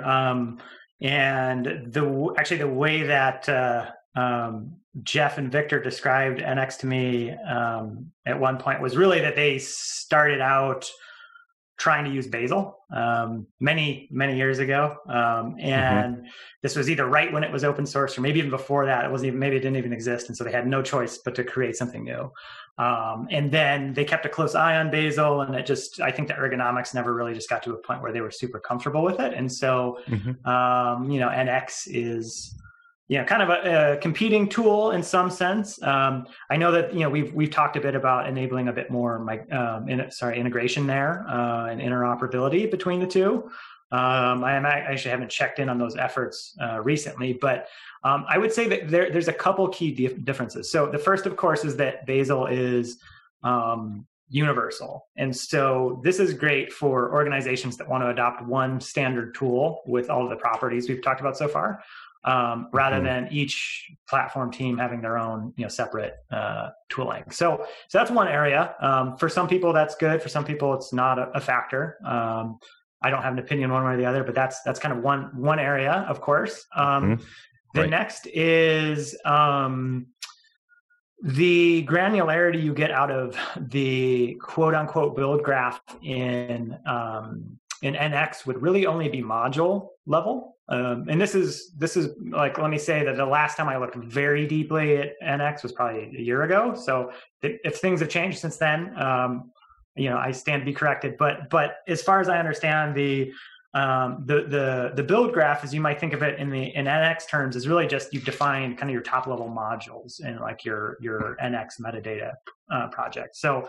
[SPEAKER 5] and the way that Jeff and Victor described NX to me at one point was really that they started out trying to use Bazel many years ago, and this was either right when it was open source or maybe even before that. Maybe it didn't even exist, and so they had no choice but to create something new. And then they kept a close eye on Bazel, and I think the ergonomics never really just got to a point where they were super comfortable with it. And so, NX is kind of a competing tool in some sense. I know that we've talked a bit about enabling a bit more integration there and interoperability between the two. I actually haven't checked in on those efforts recently, but I would say that there's a couple key differences. So the first, of course, is that Bazel is universal. And so this is great for organizations that want to adopt one standard tool with all of the properties we've talked about so far, rather than each platform team having their own separate tooling. So that's one area. For some people, that's good. For some people, it's not a factor. I don't have an opinion one way or the other, but that's kind of one area, of course. The next is the granularity you get out of the quote unquote build graph in NX would really only be module level. And this is like, let me say that the last time I looked very deeply at NX was probably a year ago. So if things have changed since then, I stand to be corrected. But as far as I understand, the build graph, as you might think of it in NX terms, is really just you've defined kind of your top level modules in like your NX metadata project. So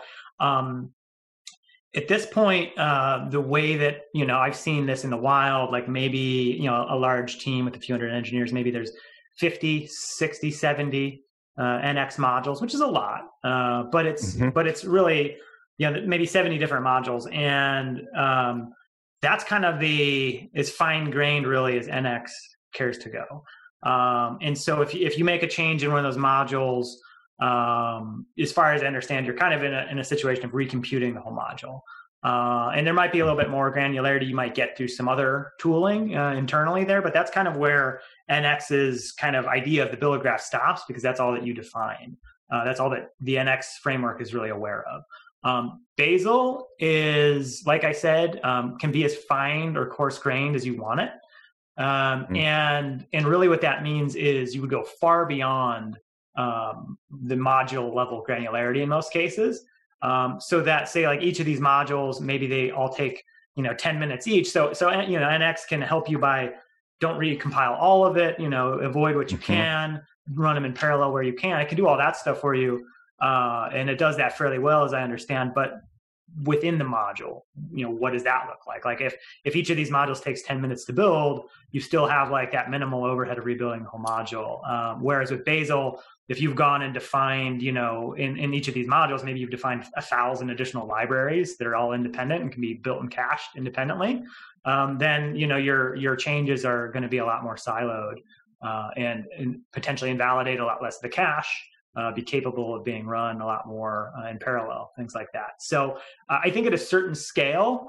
[SPEAKER 5] at this point, the way that I've seen this in the wild, like maybe a large team with a few hundred engineers, maybe there's 50, 60, 70 NX modules, which is a lot, but it's really maybe 70 different modules, and that's kind of as fine grained really as NX cares to go. And so if you make a change in one of those modules, as far as I understand, you're kind of in a situation of recomputing the whole module. And there might be a little bit more granularity you might get through some other tooling internally there, but that's kind of where NX's kind of idea of the build graph stops, because that's all that you define. That's all that the NX framework is really aware of. Bazel is, like I said, can be as fine or coarse-grained as you want it. And really what that means is you would go far beyond the module level granularity in most cases. So that, say, like each of these modules, maybe they all take 10 minutes each. So NX can help you by, don't recompile all of it, avoid what you can, run them in parallel where you can. It can do all that stuff for you, and it does that fairly well, as I understand. But within the module, what does that look like? Like if each of these modules takes 10 minutes to build, you still have like that minimal overhead of rebuilding the whole module. Whereas with Bazel, if you've gone and defined, in each of these modules, maybe you've defined 1,000 additional libraries that are all independent and can be built and cached independently, then, your changes are going to be a lot more siloed and potentially invalidate a lot less of the cache, be capable of being run a lot more in parallel, things like that. So I think at a certain scale,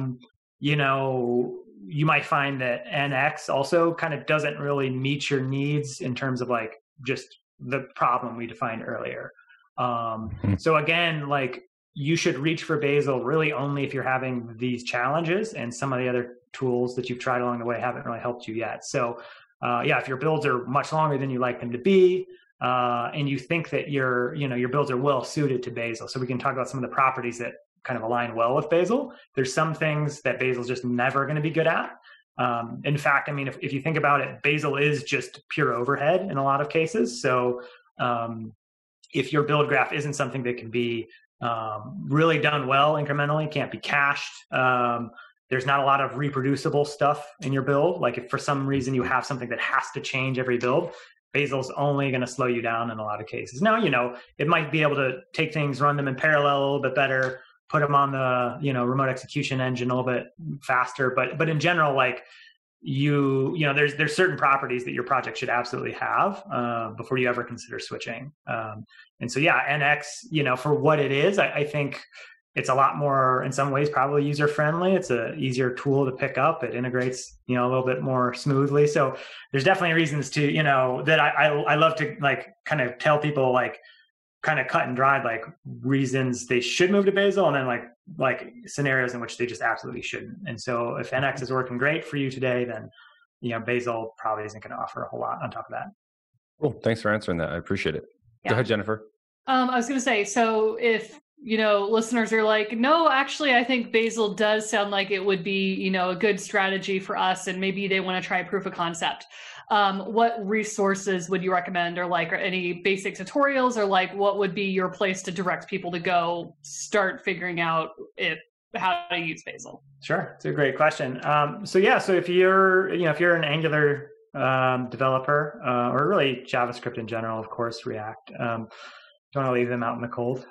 [SPEAKER 5] you might find that NX also kind of doesn't really meet your needs in terms of like just the problem we defined earlier. So again, like you should reach for Bazel really only if you're having these challenges, and some of the other tools that you've tried along the way haven't really helped you yet. So if your builds are much longer than you like them to be, and you think that your builds are well suited to Bazel, so we can talk about some of the properties that kind of align well with Bazel. There's some things that Bazel's just never going to be good at. In fact, I mean, if you think about it, Bazel is just pure overhead in a lot of cases. So if your build graph isn't something that can be really done well incrementally, can't be cached, there's not a lot of reproducible stuff in your build. Like if for some reason you have something that has to change every build, Bazel's only going to slow you down in a lot of cases. Now, it might be able to take things, run them in parallel a little bit better, put them on the, remote execution engine a little bit faster. But in general, like there's certain properties that your project should absolutely have before you ever consider switching. And so, NX, for what it is, I think it's a lot more, in some ways, probably user friendly. It's a easier tool to pick up. It integrates, a little bit more smoothly. So there's definitely reasons to, that I love to like kind of tell people like kind of cut and dried, like reasons they should move to Bazel, and then like scenarios in which they just absolutely shouldn't. And so if NX is working great for you today, then, Bazel probably isn't going to offer a whole lot on top of that.
[SPEAKER 4] Cool. Thanks for answering that. I appreciate it.
[SPEAKER 2] Yeah.
[SPEAKER 4] Go ahead, Jennifer.
[SPEAKER 2] I was going to say, so if, listeners are like, no, actually, I think Bazel does sound like it would be, a good strategy for us, and maybe they want to try proof of concept. What resources would you recommend, or any basic tutorials, or what would be your place to direct people to go start figuring out how to use Bazel?
[SPEAKER 5] Sure. It's a great question. So if you're an Angular developer, or really JavaScript in general, of course, React, don't want to leave them out in the cold.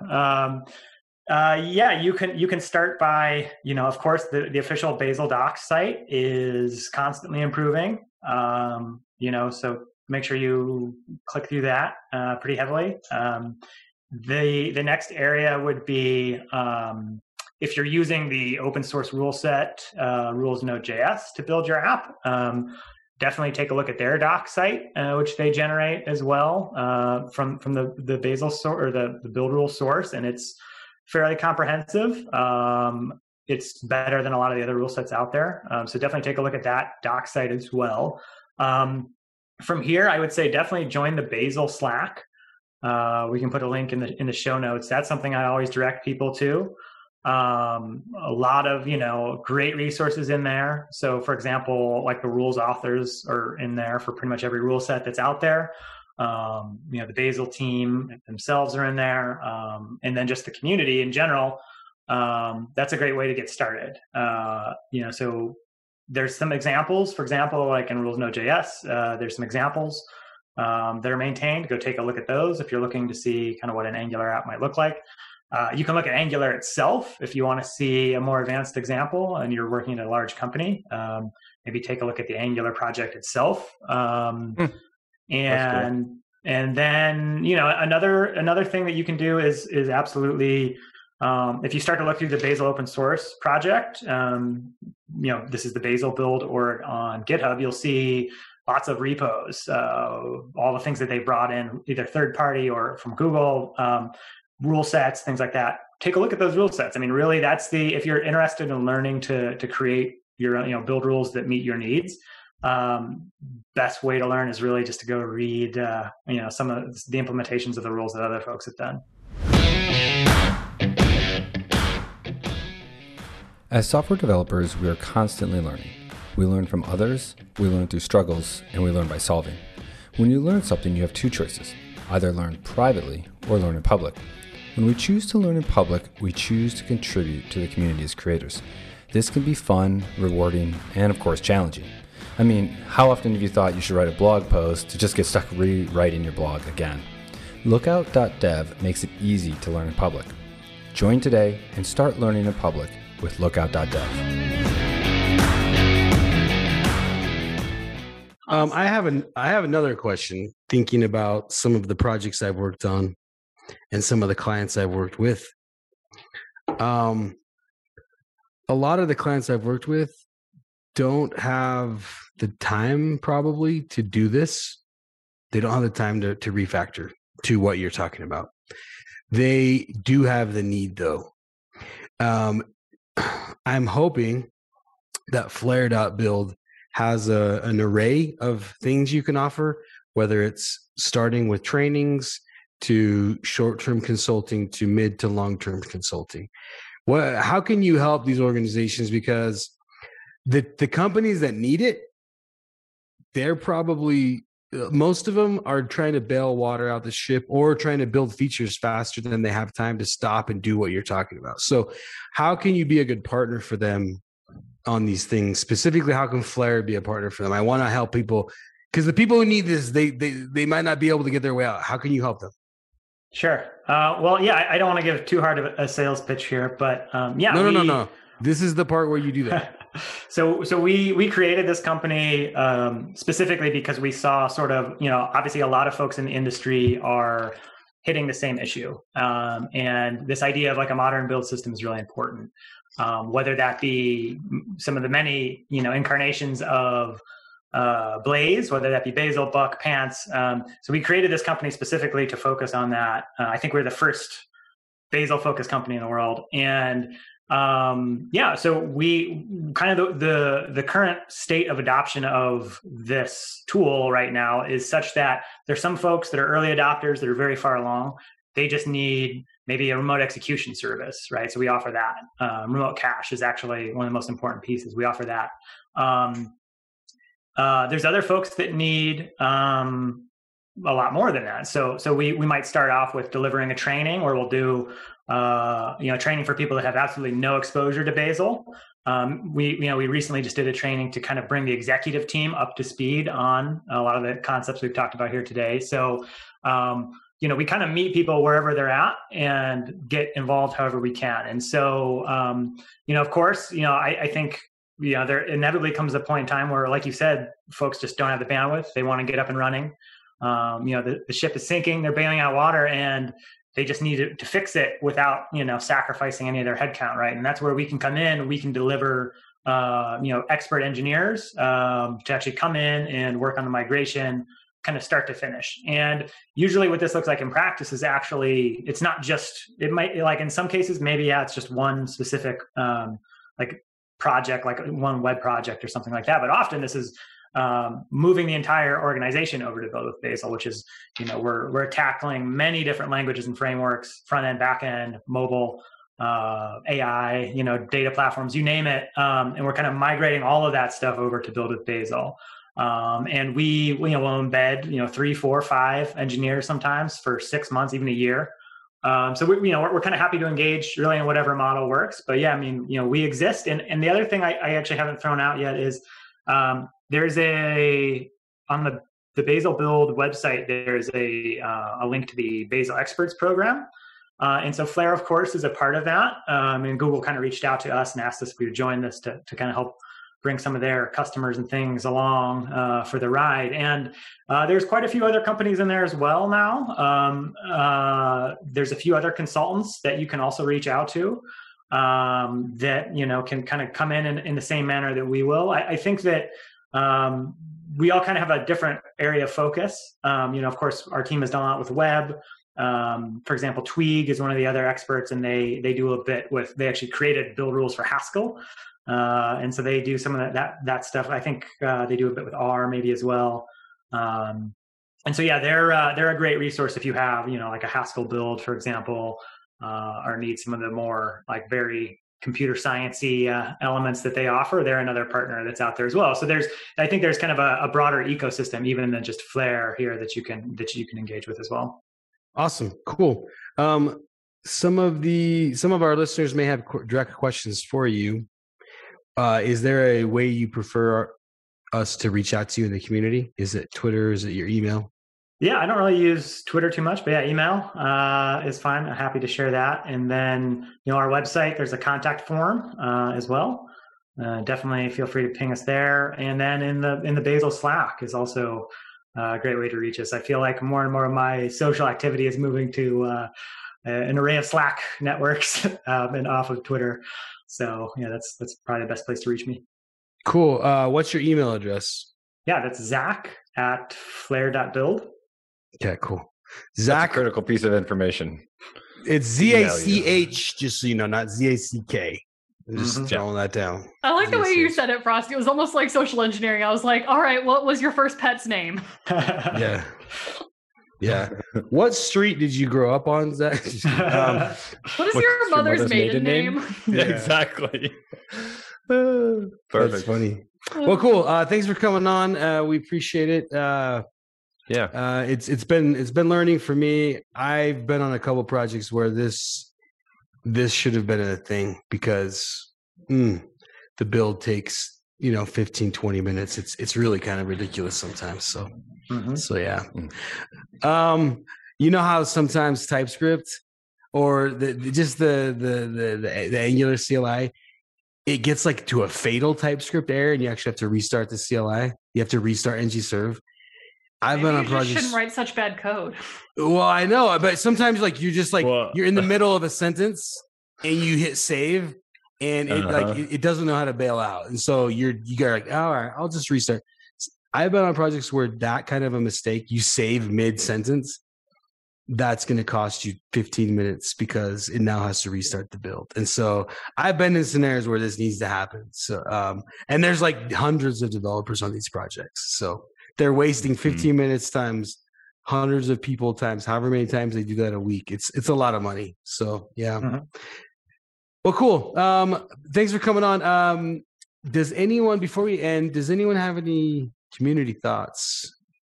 [SPEAKER 5] You can start by, of course, the official Bazel docs site is constantly improving. So make sure you click through that pretty heavily. The next area would be if you're using the open source rule set, rules Node.js to build your app. Definitely take a look at their doc site, which they generate as well from the Bazel source, or the build rule source, and it's fairly comprehensive. It's better than a lot of the other rule sets out there. So definitely take a look at that doc site as well. From here, I would say definitely join the Bazel Slack. We can put a link in the show notes. That's something I always direct people to. A lot of, great resources in there. So for example, like the rules authors are in there for pretty much every rule set that's out there. The Bazel team themselves are in there. And then just the community in general. That's a great way to get started. So there's some examples, for example, like in rules Node.js, there's some examples that are maintained. Go take a look at those if you're looking to see kind of what an Angular app might look like. You can look at Angular itself if you want to see a more advanced example and you're working at a large company. Maybe take a look at the Angular project itself. And then, another thing that you can do is absolutely, if you start to look through the Bazel open source project, this is the Bazel build org on GitHub, you'll see lots of repos, all the things that they brought in, either third party or from Google, rule sets, things like that. Take a look at those rule sets. I mean, really, if you're interested in learning to create your, build rules that meet your needs, best way to learn is really just to go read, some of the implementations of the rules that other folks have done.
[SPEAKER 4] As software developers, we are constantly learning. We learn from others, we learn through struggles, and we learn by solving. When you learn something, you have two choices: either learn privately or learn in public. When we choose to learn in public, we choose to contribute to the community as creators. This can be fun, rewarding, and of course challenging. I mean, how often have you thought you should write a blog post to just get stuck rewriting your blog again? Lookout.dev makes it easy to learn in public. Join today and start learning in public with Lookout.dev.
[SPEAKER 1] I have another question, thinking about some of the projects I've worked on and some of the clients I've worked with. A lot of the clients I've worked with don't have the time probably to do this. They don't have the time to refactor to what you're talking about. They do have the need though. I'm hoping that Flare.build has an array of things you can offer, whether it's starting with trainings to short-term consulting to mid to long-term consulting. How can you help these organizations? Because the companies that need it, they're probably, most of them are trying to bail water out the ship or trying to build features faster than they have time to stop and do what you're talking about. So how can you be a good partner for them on these things? Specifically, how can Flare be a partner for them? I want to help people, because the people who need this, they might not be able to get their way out. How can you help them?
[SPEAKER 5] Sure. I don't want to give too hard of a sales pitch here, but
[SPEAKER 1] No. This is the part where you do that.
[SPEAKER 5] So we created this company specifically because we saw sort of, obviously a lot of folks in the industry are hitting the same issue. And this idea of like a modern build system is really important. Whether that be some of the many, incarnations of Blaze, whether that be Bazel, Buck, Pants. So we created this company specifically to focus on that. I think we're the first Bazel focused company in the world. And so we kind of the current state of adoption of this tool right now is such that there's some folks that are early adopters that are very far along. They just need maybe a remote execution service, right? So we offer that. Remote cache is actually one of the most important pieces. We offer that. There's other folks that need a lot more than that. So we might start off with delivering a training where we'll do training for people that have absolutely no exposure to Bazel. We recently just did a training to kind of bring the executive team up to speed on a lot of the concepts we've talked about here today. So we kind of meet people wherever they're at and get involved however we can. And so of course, I think there inevitably comes a point in time where, like you said, folks just don't have the bandwidth. They want to get up and running. The ship is sinking, they're bailing out water, and they just need to fix it without, sacrificing any of their headcount, right? And that's where we can come in. We can deliver, expert engineers to actually come in and work on the migration, kind of start to finish. And usually what this looks like in practice is actually, it's not just, it might, like in some cases, maybe, it's just one specific project, like one web project or something like that. But often this is moving the entire organization over to Build with Bazel, which is, we're tackling many different languages and frameworks, front end, back end, mobile, AI, data platforms, you name it. And we're kind of migrating all of that stuff over to Build with Bazel. And we will embed, 3, 4, 5 engineers sometimes for 6 months, even a year. So we're kind of happy to engage really in whatever model works. But yeah, we exist. And the other thing I actually haven't thrown out yet is there's on the Bazel Build website, there's a link to the Bazel Experts program. And so Flare, of course, is a part of that. And Google kind of reached out to us and asked us if we would join this to kind of help bring some of their customers and things along for the ride. And there's quite a few other companies in there as well now. There's a few other consultants that you can also reach out to that, can kind of come in the same manner that we will. I think that we all kind of have a different area of focus. Of course, our team has done a lot with web. For example, Tweeg is one of the other experts, and they do a bit they actually created build rules for Haskell. And so they do some of that stuff. I think they do a bit with R maybe as well. And so, yeah, they're a great resource if you have, like a Haskell build, for example, or need some of the more like very computer sciencey elements that they offer. They're another partner that's out there as well. So I think there's kind of a broader ecosystem even than just Flare here that you can engage with as well.
[SPEAKER 1] Awesome. Cool. Some of our listeners may have direct questions for you. Is there a way you prefer us to reach out to you in the community? Is it Twitter? Is it your email?
[SPEAKER 5] Yeah, I don't really use Twitter too much, but yeah, email is fine. I'm happy to share that. And then, our website, there's a contact form as well. Definitely feel free to ping us there. And then in the Bazel Slack is also a great way to reach us. I feel like more and more of my social activity is moving to an array of Slack networks and off of Twitter. So yeah, that's probably the best place to reach me.
[SPEAKER 1] Cool. What's your email address?
[SPEAKER 5] Yeah, that's Zach@flare.build.
[SPEAKER 1] Okay, cool.
[SPEAKER 4] Zach, that's a critical piece of information.
[SPEAKER 1] It's ZACH, just so you know, not ZACK. Just throwing that down.
[SPEAKER 2] I like the way you said it, Frosty. It was almost like social engineering. I was like, all right, what was your first pet's name?
[SPEAKER 1] Yeah. Yeah. What street did you grow up on, Zach?
[SPEAKER 2] What is your mother's maiden name?
[SPEAKER 4] Yeah, exactly.
[SPEAKER 1] Perfect. That's funny. Well, cool. Thanks for coming on. We appreciate it. It's been learning for me. I've been on a couple projects where this should have been a thing because the build takes 15, 20 minutes. It's really kind of ridiculous sometimes. So yeah. You know how sometimes TypeScript or the Angular CLI, it gets like to a fatal TypeScript error and you actually have to restart the CLI. You have to restart ngserve. I've been on projects. You
[SPEAKER 2] shouldn't write such bad code.
[SPEAKER 1] Well, I know, but sometimes you're in the middle of a sentence and you hit save and it doesn't know how to bail out, and so you got like, all right, I'll just restart. I've been on projects where that kind of a mistake, you save mid sentence, that's going to cost you 15 minutes because it now has to restart the build. And so I've been in scenarios where this needs to happen. So and there's like hundreds of developers on these projects, so they're wasting 15 minutes times hundreds of people times however many times they do that a week. It's a lot of money. So yeah. Well, cool. Thanks for coming on. Before we end, does anyone have any community thoughts?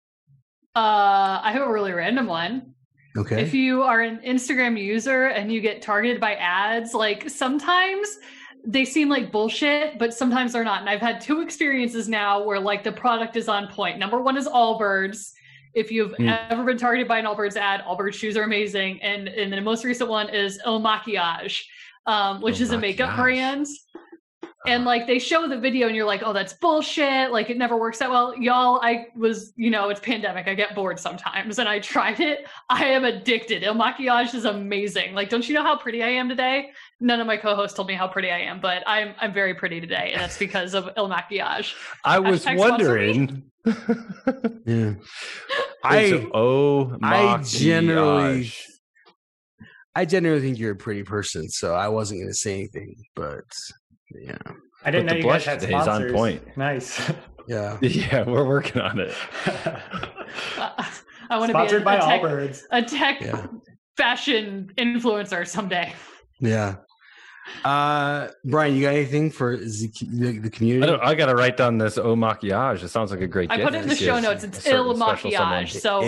[SPEAKER 2] I have a really random one.
[SPEAKER 1] Okay.
[SPEAKER 2] If you are an Instagram user and you get targeted by ads, like sometimes they seem like bullshit, but sometimes they're not. And I've had 2 experiences now where like the product is on point. Number one is Allbirds. If you've ever been targeted by an Allbirds ad, Allbirds shoes are amazing. And the most recent one is Il Maquillage, which is a makeup brand. And like they show the video and you're like, oh, that's bullshit. Like it never works that well. Y'all, it's pandemic. I get bored sometimes and I tried it. I am addicted. Il Maquillage is amazing. Like, don't you know how pretty I am today? None of my co-hosts told me how pretty I am, but I'm very pretty today. And that's because of Il Maquillage.
[SPEAKER 4] I was wondering.
[SPEAKER 1] Yeah.
[SPEAKER 4] I
[SPEAKER 1] generally think you're a pretty person, so I wasn't going to say anything, but yeah.
[SPEAKER 5] I didn't know you guys had sponsors.
[SPEAKER 4] He's on point.
[SPEAKER 5] Nice.
[SPEAKER 1] Yeah.
[SPEAKER 4] Yeah, we're working on it.
[SPEAKER 2] I want to be a tech fashion influencer someday.
[SPEAKER 1] Yeah. Brian, you got anything for the community?
[SPEAKER 4] I got to write down this Il Maquillage. It sounds like a great gift.
[SPEAKER 2] I put it in the show notes. It's Il Maquillage. So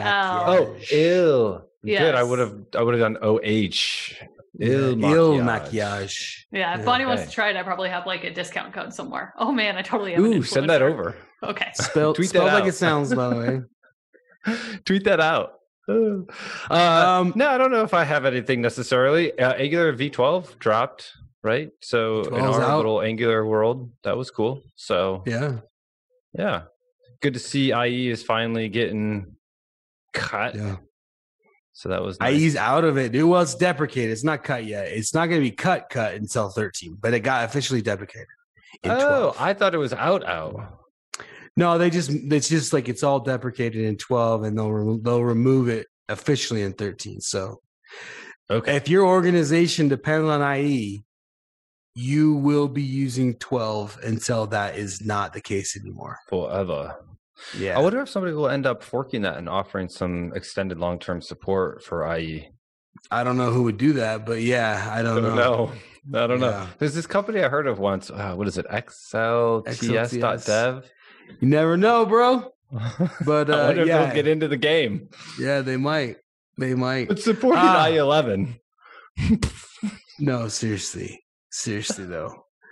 [SPEAKER 4] Il.
[SPEAKER 2] Yes.
[SPEAKER 4] Good. I would have done OH.
[SPEAKER 1] Il Maquillage.
[SPEAKER 2] Yeah, if Bonnie wants to try it, I probably have like a discount code somewhere. Oh man, I totally have.
[SPEAKER 4] Ooh, send that over.
[SPEAKER 2] Okay.
[SPEAKER 1] Spelled like it sounds, by the way.
[SPEAKER 4] Tweet that out. No, I don't know if I have anything necessarily. Angular V12 dropped right? So in
[SPEAKER 1] 12's
[SPEAKER 4] our
[SPEAKER 1] out.
[SPEAKER 4] little Angular world, that was cool. So
[SPEAKER 1] Yeah.
[SPEAKER 4] Good to see IE is finally getting cut.
[SPEAKER 1] Yeah.
[SPEAKER 4] So that was nice.
[SPEAKER 1] IE's out of it, dude. Well, it's deprecated. It's not cut yet. It's not going to be cut until 13, but it got officially deprecated in 12.
[SPEAKER 4] I thought it was out.
[SPEAKER 1] No, it's just like it's all deprecated in 12, and they'll remove it officially in 13. So,
[SPEAKER 4] Okay.
[SPEAKER 1] if your organization depends on IE, you will be using 12 until that is not the case anymore.
[SPEAKER 4] Forever.
[SPEAKER 1] Yeah.
[SPEAKER 4] I wonder if somebody will end up forking that and offering some extended long-term support for IE.
[SPEAKER 1] I don't know who would do that, but yeah, I don't know.
[SPEAKER 4] I don't know.
[SPEAKER 1] Yeah.
[SPEAKER 4] There's this company I heard of once. What is it? XLTS.dev?
[SPEAKER 1] You never know, bro. But
[SPEAKER 4] I wonder if
[SPEAKER 1] yeah,
[SPEAKER 4] they'll get into the game.
[SPEAKER 1] yeah, they might. They might.
[SPEAKER 4] It's supporting IE11.
[SPEAKER 1] No, seriously though.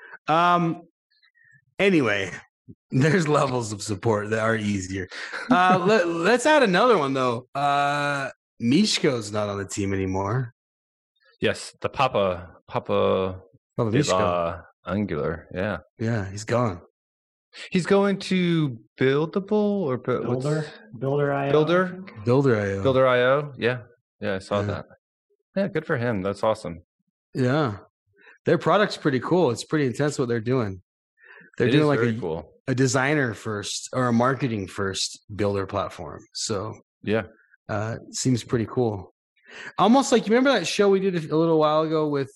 [SPEAKER 1] Anyway, there's levels of support that are easier. Let's add another one though. Mishko's not on the team anymore.
[SPEAKER 4] Yes, the Papa
[SPEAKER 1] Papa Mishko.
[SPEAKER 4] Angular. Yeah.
[SPEAKER 1] Yeah, he's gone.
[SPEAKER 4] He's going to Buildable or
[SPEAKER 5] Builder.io.
[SPEAKER 1] Builder.io.
[SPEAKER 4] Builder.io. Yeah. Yeah, I saw
[SPEAKER 1] Yeah.
[SPEAKER 4] that. Yeah, good for him. That's awesome.
[SPEAKER 1] Yeah. Their product's pretty cool. It's pretty intense what they're doing. They're
[SPEAKER 4] It
[SPEAKER 1] doing
[SPEAKER 4] is
[SPEAKER 1] like
[SPEAKER 4] very cool.
[SPEAKER 1] a designer first or a marketing first builder platform. So
[SPEAKER 4] Yeah.
[SPEAKER 1] seems pretty cool. Almost like, you remember that show we did a little while ago with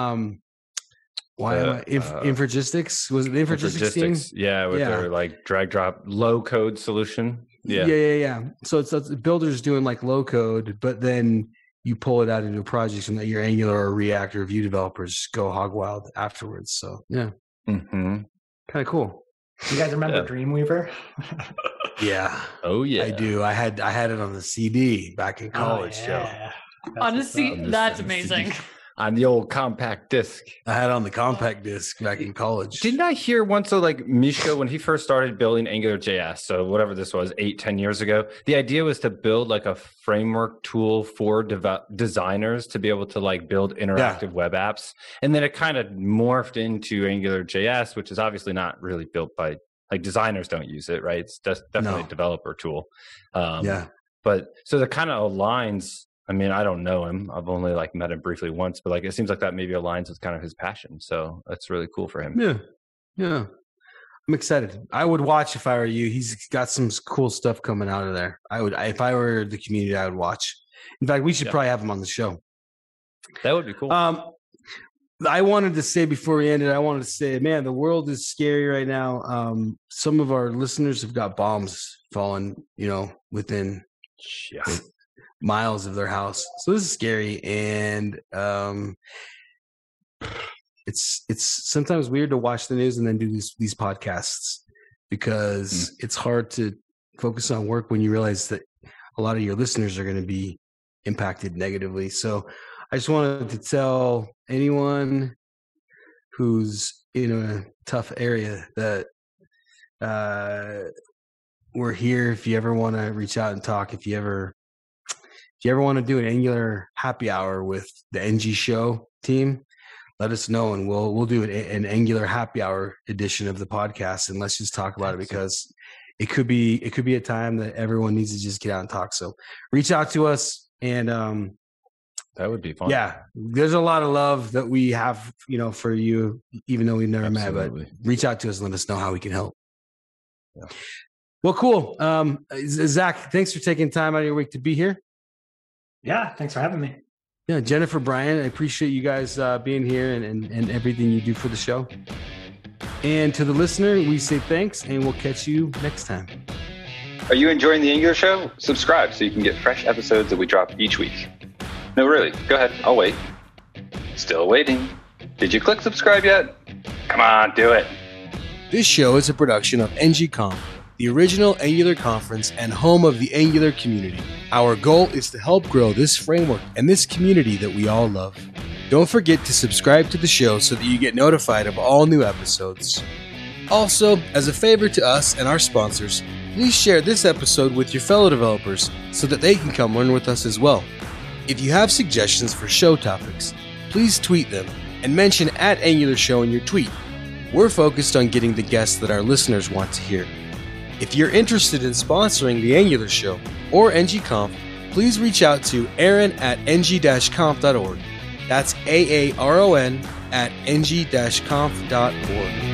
[SPEAKER 1] Infragistics? Was it the Infragistics team?
[SPEAKER 4] Yeah, with their like drag drop low code solution. Yeah.
[SPEAKER 1] Yeah. So it's builders doing like low code, but then you pull it out into a project and that your Angular or React or Vue developers go hog wild afterwards. So yeah,
[SPEAKER 4] Mm-hmm.
[SPEAKER 1] kind of cool.
[SPEAKER 5] You guys remember
[SPEAKER 4] Yeah.
[SPEAKER 5] Dreamweaver?
[SPEAKER 1] Yeah,
[SPEAKER 4] Oh yeah.
[SPEAKER 1] I do. I had it on the CD back in college.
[SPEAKER 5] Oh,
[SPEAKER 1] Joe.
[SPEAKER 5] yeah. That's
[SPEAKER 2] Honestly,
[SPEAKER 5] what's up.
[SPEAKER 2] that's amazing.
[SPEAKER 4] On the old compact disc.
[SPEAKER 1] I had it on the compact disc back in college.
[SPEAKER 4] Didn't I hear once, so like Mishko, when he first started building AngularJS, so whatever this was, 8-10 years ago, the idea was to build like a framework tool for designers to be able to like build interactive web apps. And then it kind of morphed into AngularJS, which is obviously not really built by, like, designers don't use it, right? It's definitely
[SPEAKER 1] No.
[SPEAKER 4] a developer tool.
[SPEAKER 1] Yeah.
[SPEAKER 4] But so that kind of aligns. I mean, I don't know him. I've only like met him briefly once, but like it seems like that maybe aligns with kind of his passion. So that's really cool for him.
[SPEAKER 1] Yeah. I'm excited. I would watch if I were you. He's got some cool stuff coming out of there. If I were the community, I would watch. In fact, we should probably have him on the show.
[SPEAKER 4] That would be cool.
[SPEAKER 1] I wanted to say before we ended, man, the world is scary right now. Some of our listeners have got bombs falling, within
[SPEAKER 4] Yeah.
[SPEAKER 1] miles of their house. So this is scary. And it's sometimes weird to watch the news and then do these podcasts because it's hard to focus on work when you realize that a lot of your listeners are going to be impacted negatively. So I just wanted to tell anyone who's in a tough area that we're here. If you ever want to reach out and talk, if you ever want to do an Angular happy hour with the NG Show team, let us know and we'll do an Angular happy hour edition of the podcast, and let's just talk about it because it could be a time that everyone needs to just get out and talk. So reach out to us, and
[SPEAKER 4] That would be fun.
[SPEAKER 1] yeah, there's a lot of love that we have, for you, even though we've never met. But reach out to us and let us know how we can help.
[SPEAKER 4] Yeah.
[SPEAKER 1] Well, cool. Zach, thanks for taking time out of your week to be here.
[SPEAKER 5] Yeah, thanks for having me.
[SPEAKER 1] Yeah, Jennifer, Brian, I appreciate you guys being here and everything you do for the show. And to the listener, we say thanks, and we'll catch you next time.
[SPEAKER 7] Are you enjoying the Angular Show? Subscribe so you can get fresh episodes that we drop each week. No, really, go ahead. I'll wait. Still waiting. Did you click subscribe yet? Come on, do it.
[SPEAKER 1] This show is a production of NGConf, the original Angular conference and home of the Angular community. Our goal is to help grow this framework and this community that we all love. Don't forget to subscribe to the show so that you get notified of all new episodes. Also, as a favor to us and our sponsors, please share this episode with your fellow developers so that they can come learn with us as well. If you have suggestions for show topics, please tweet them and mention @AngularShow in your tweet. We're focused on getting the guests that our listeners want to hear. If you're interested in sponsoring the Angular Show or NGConf, please reach out to Aaron at ng-conf.org. That's AARON at ng-conf.org.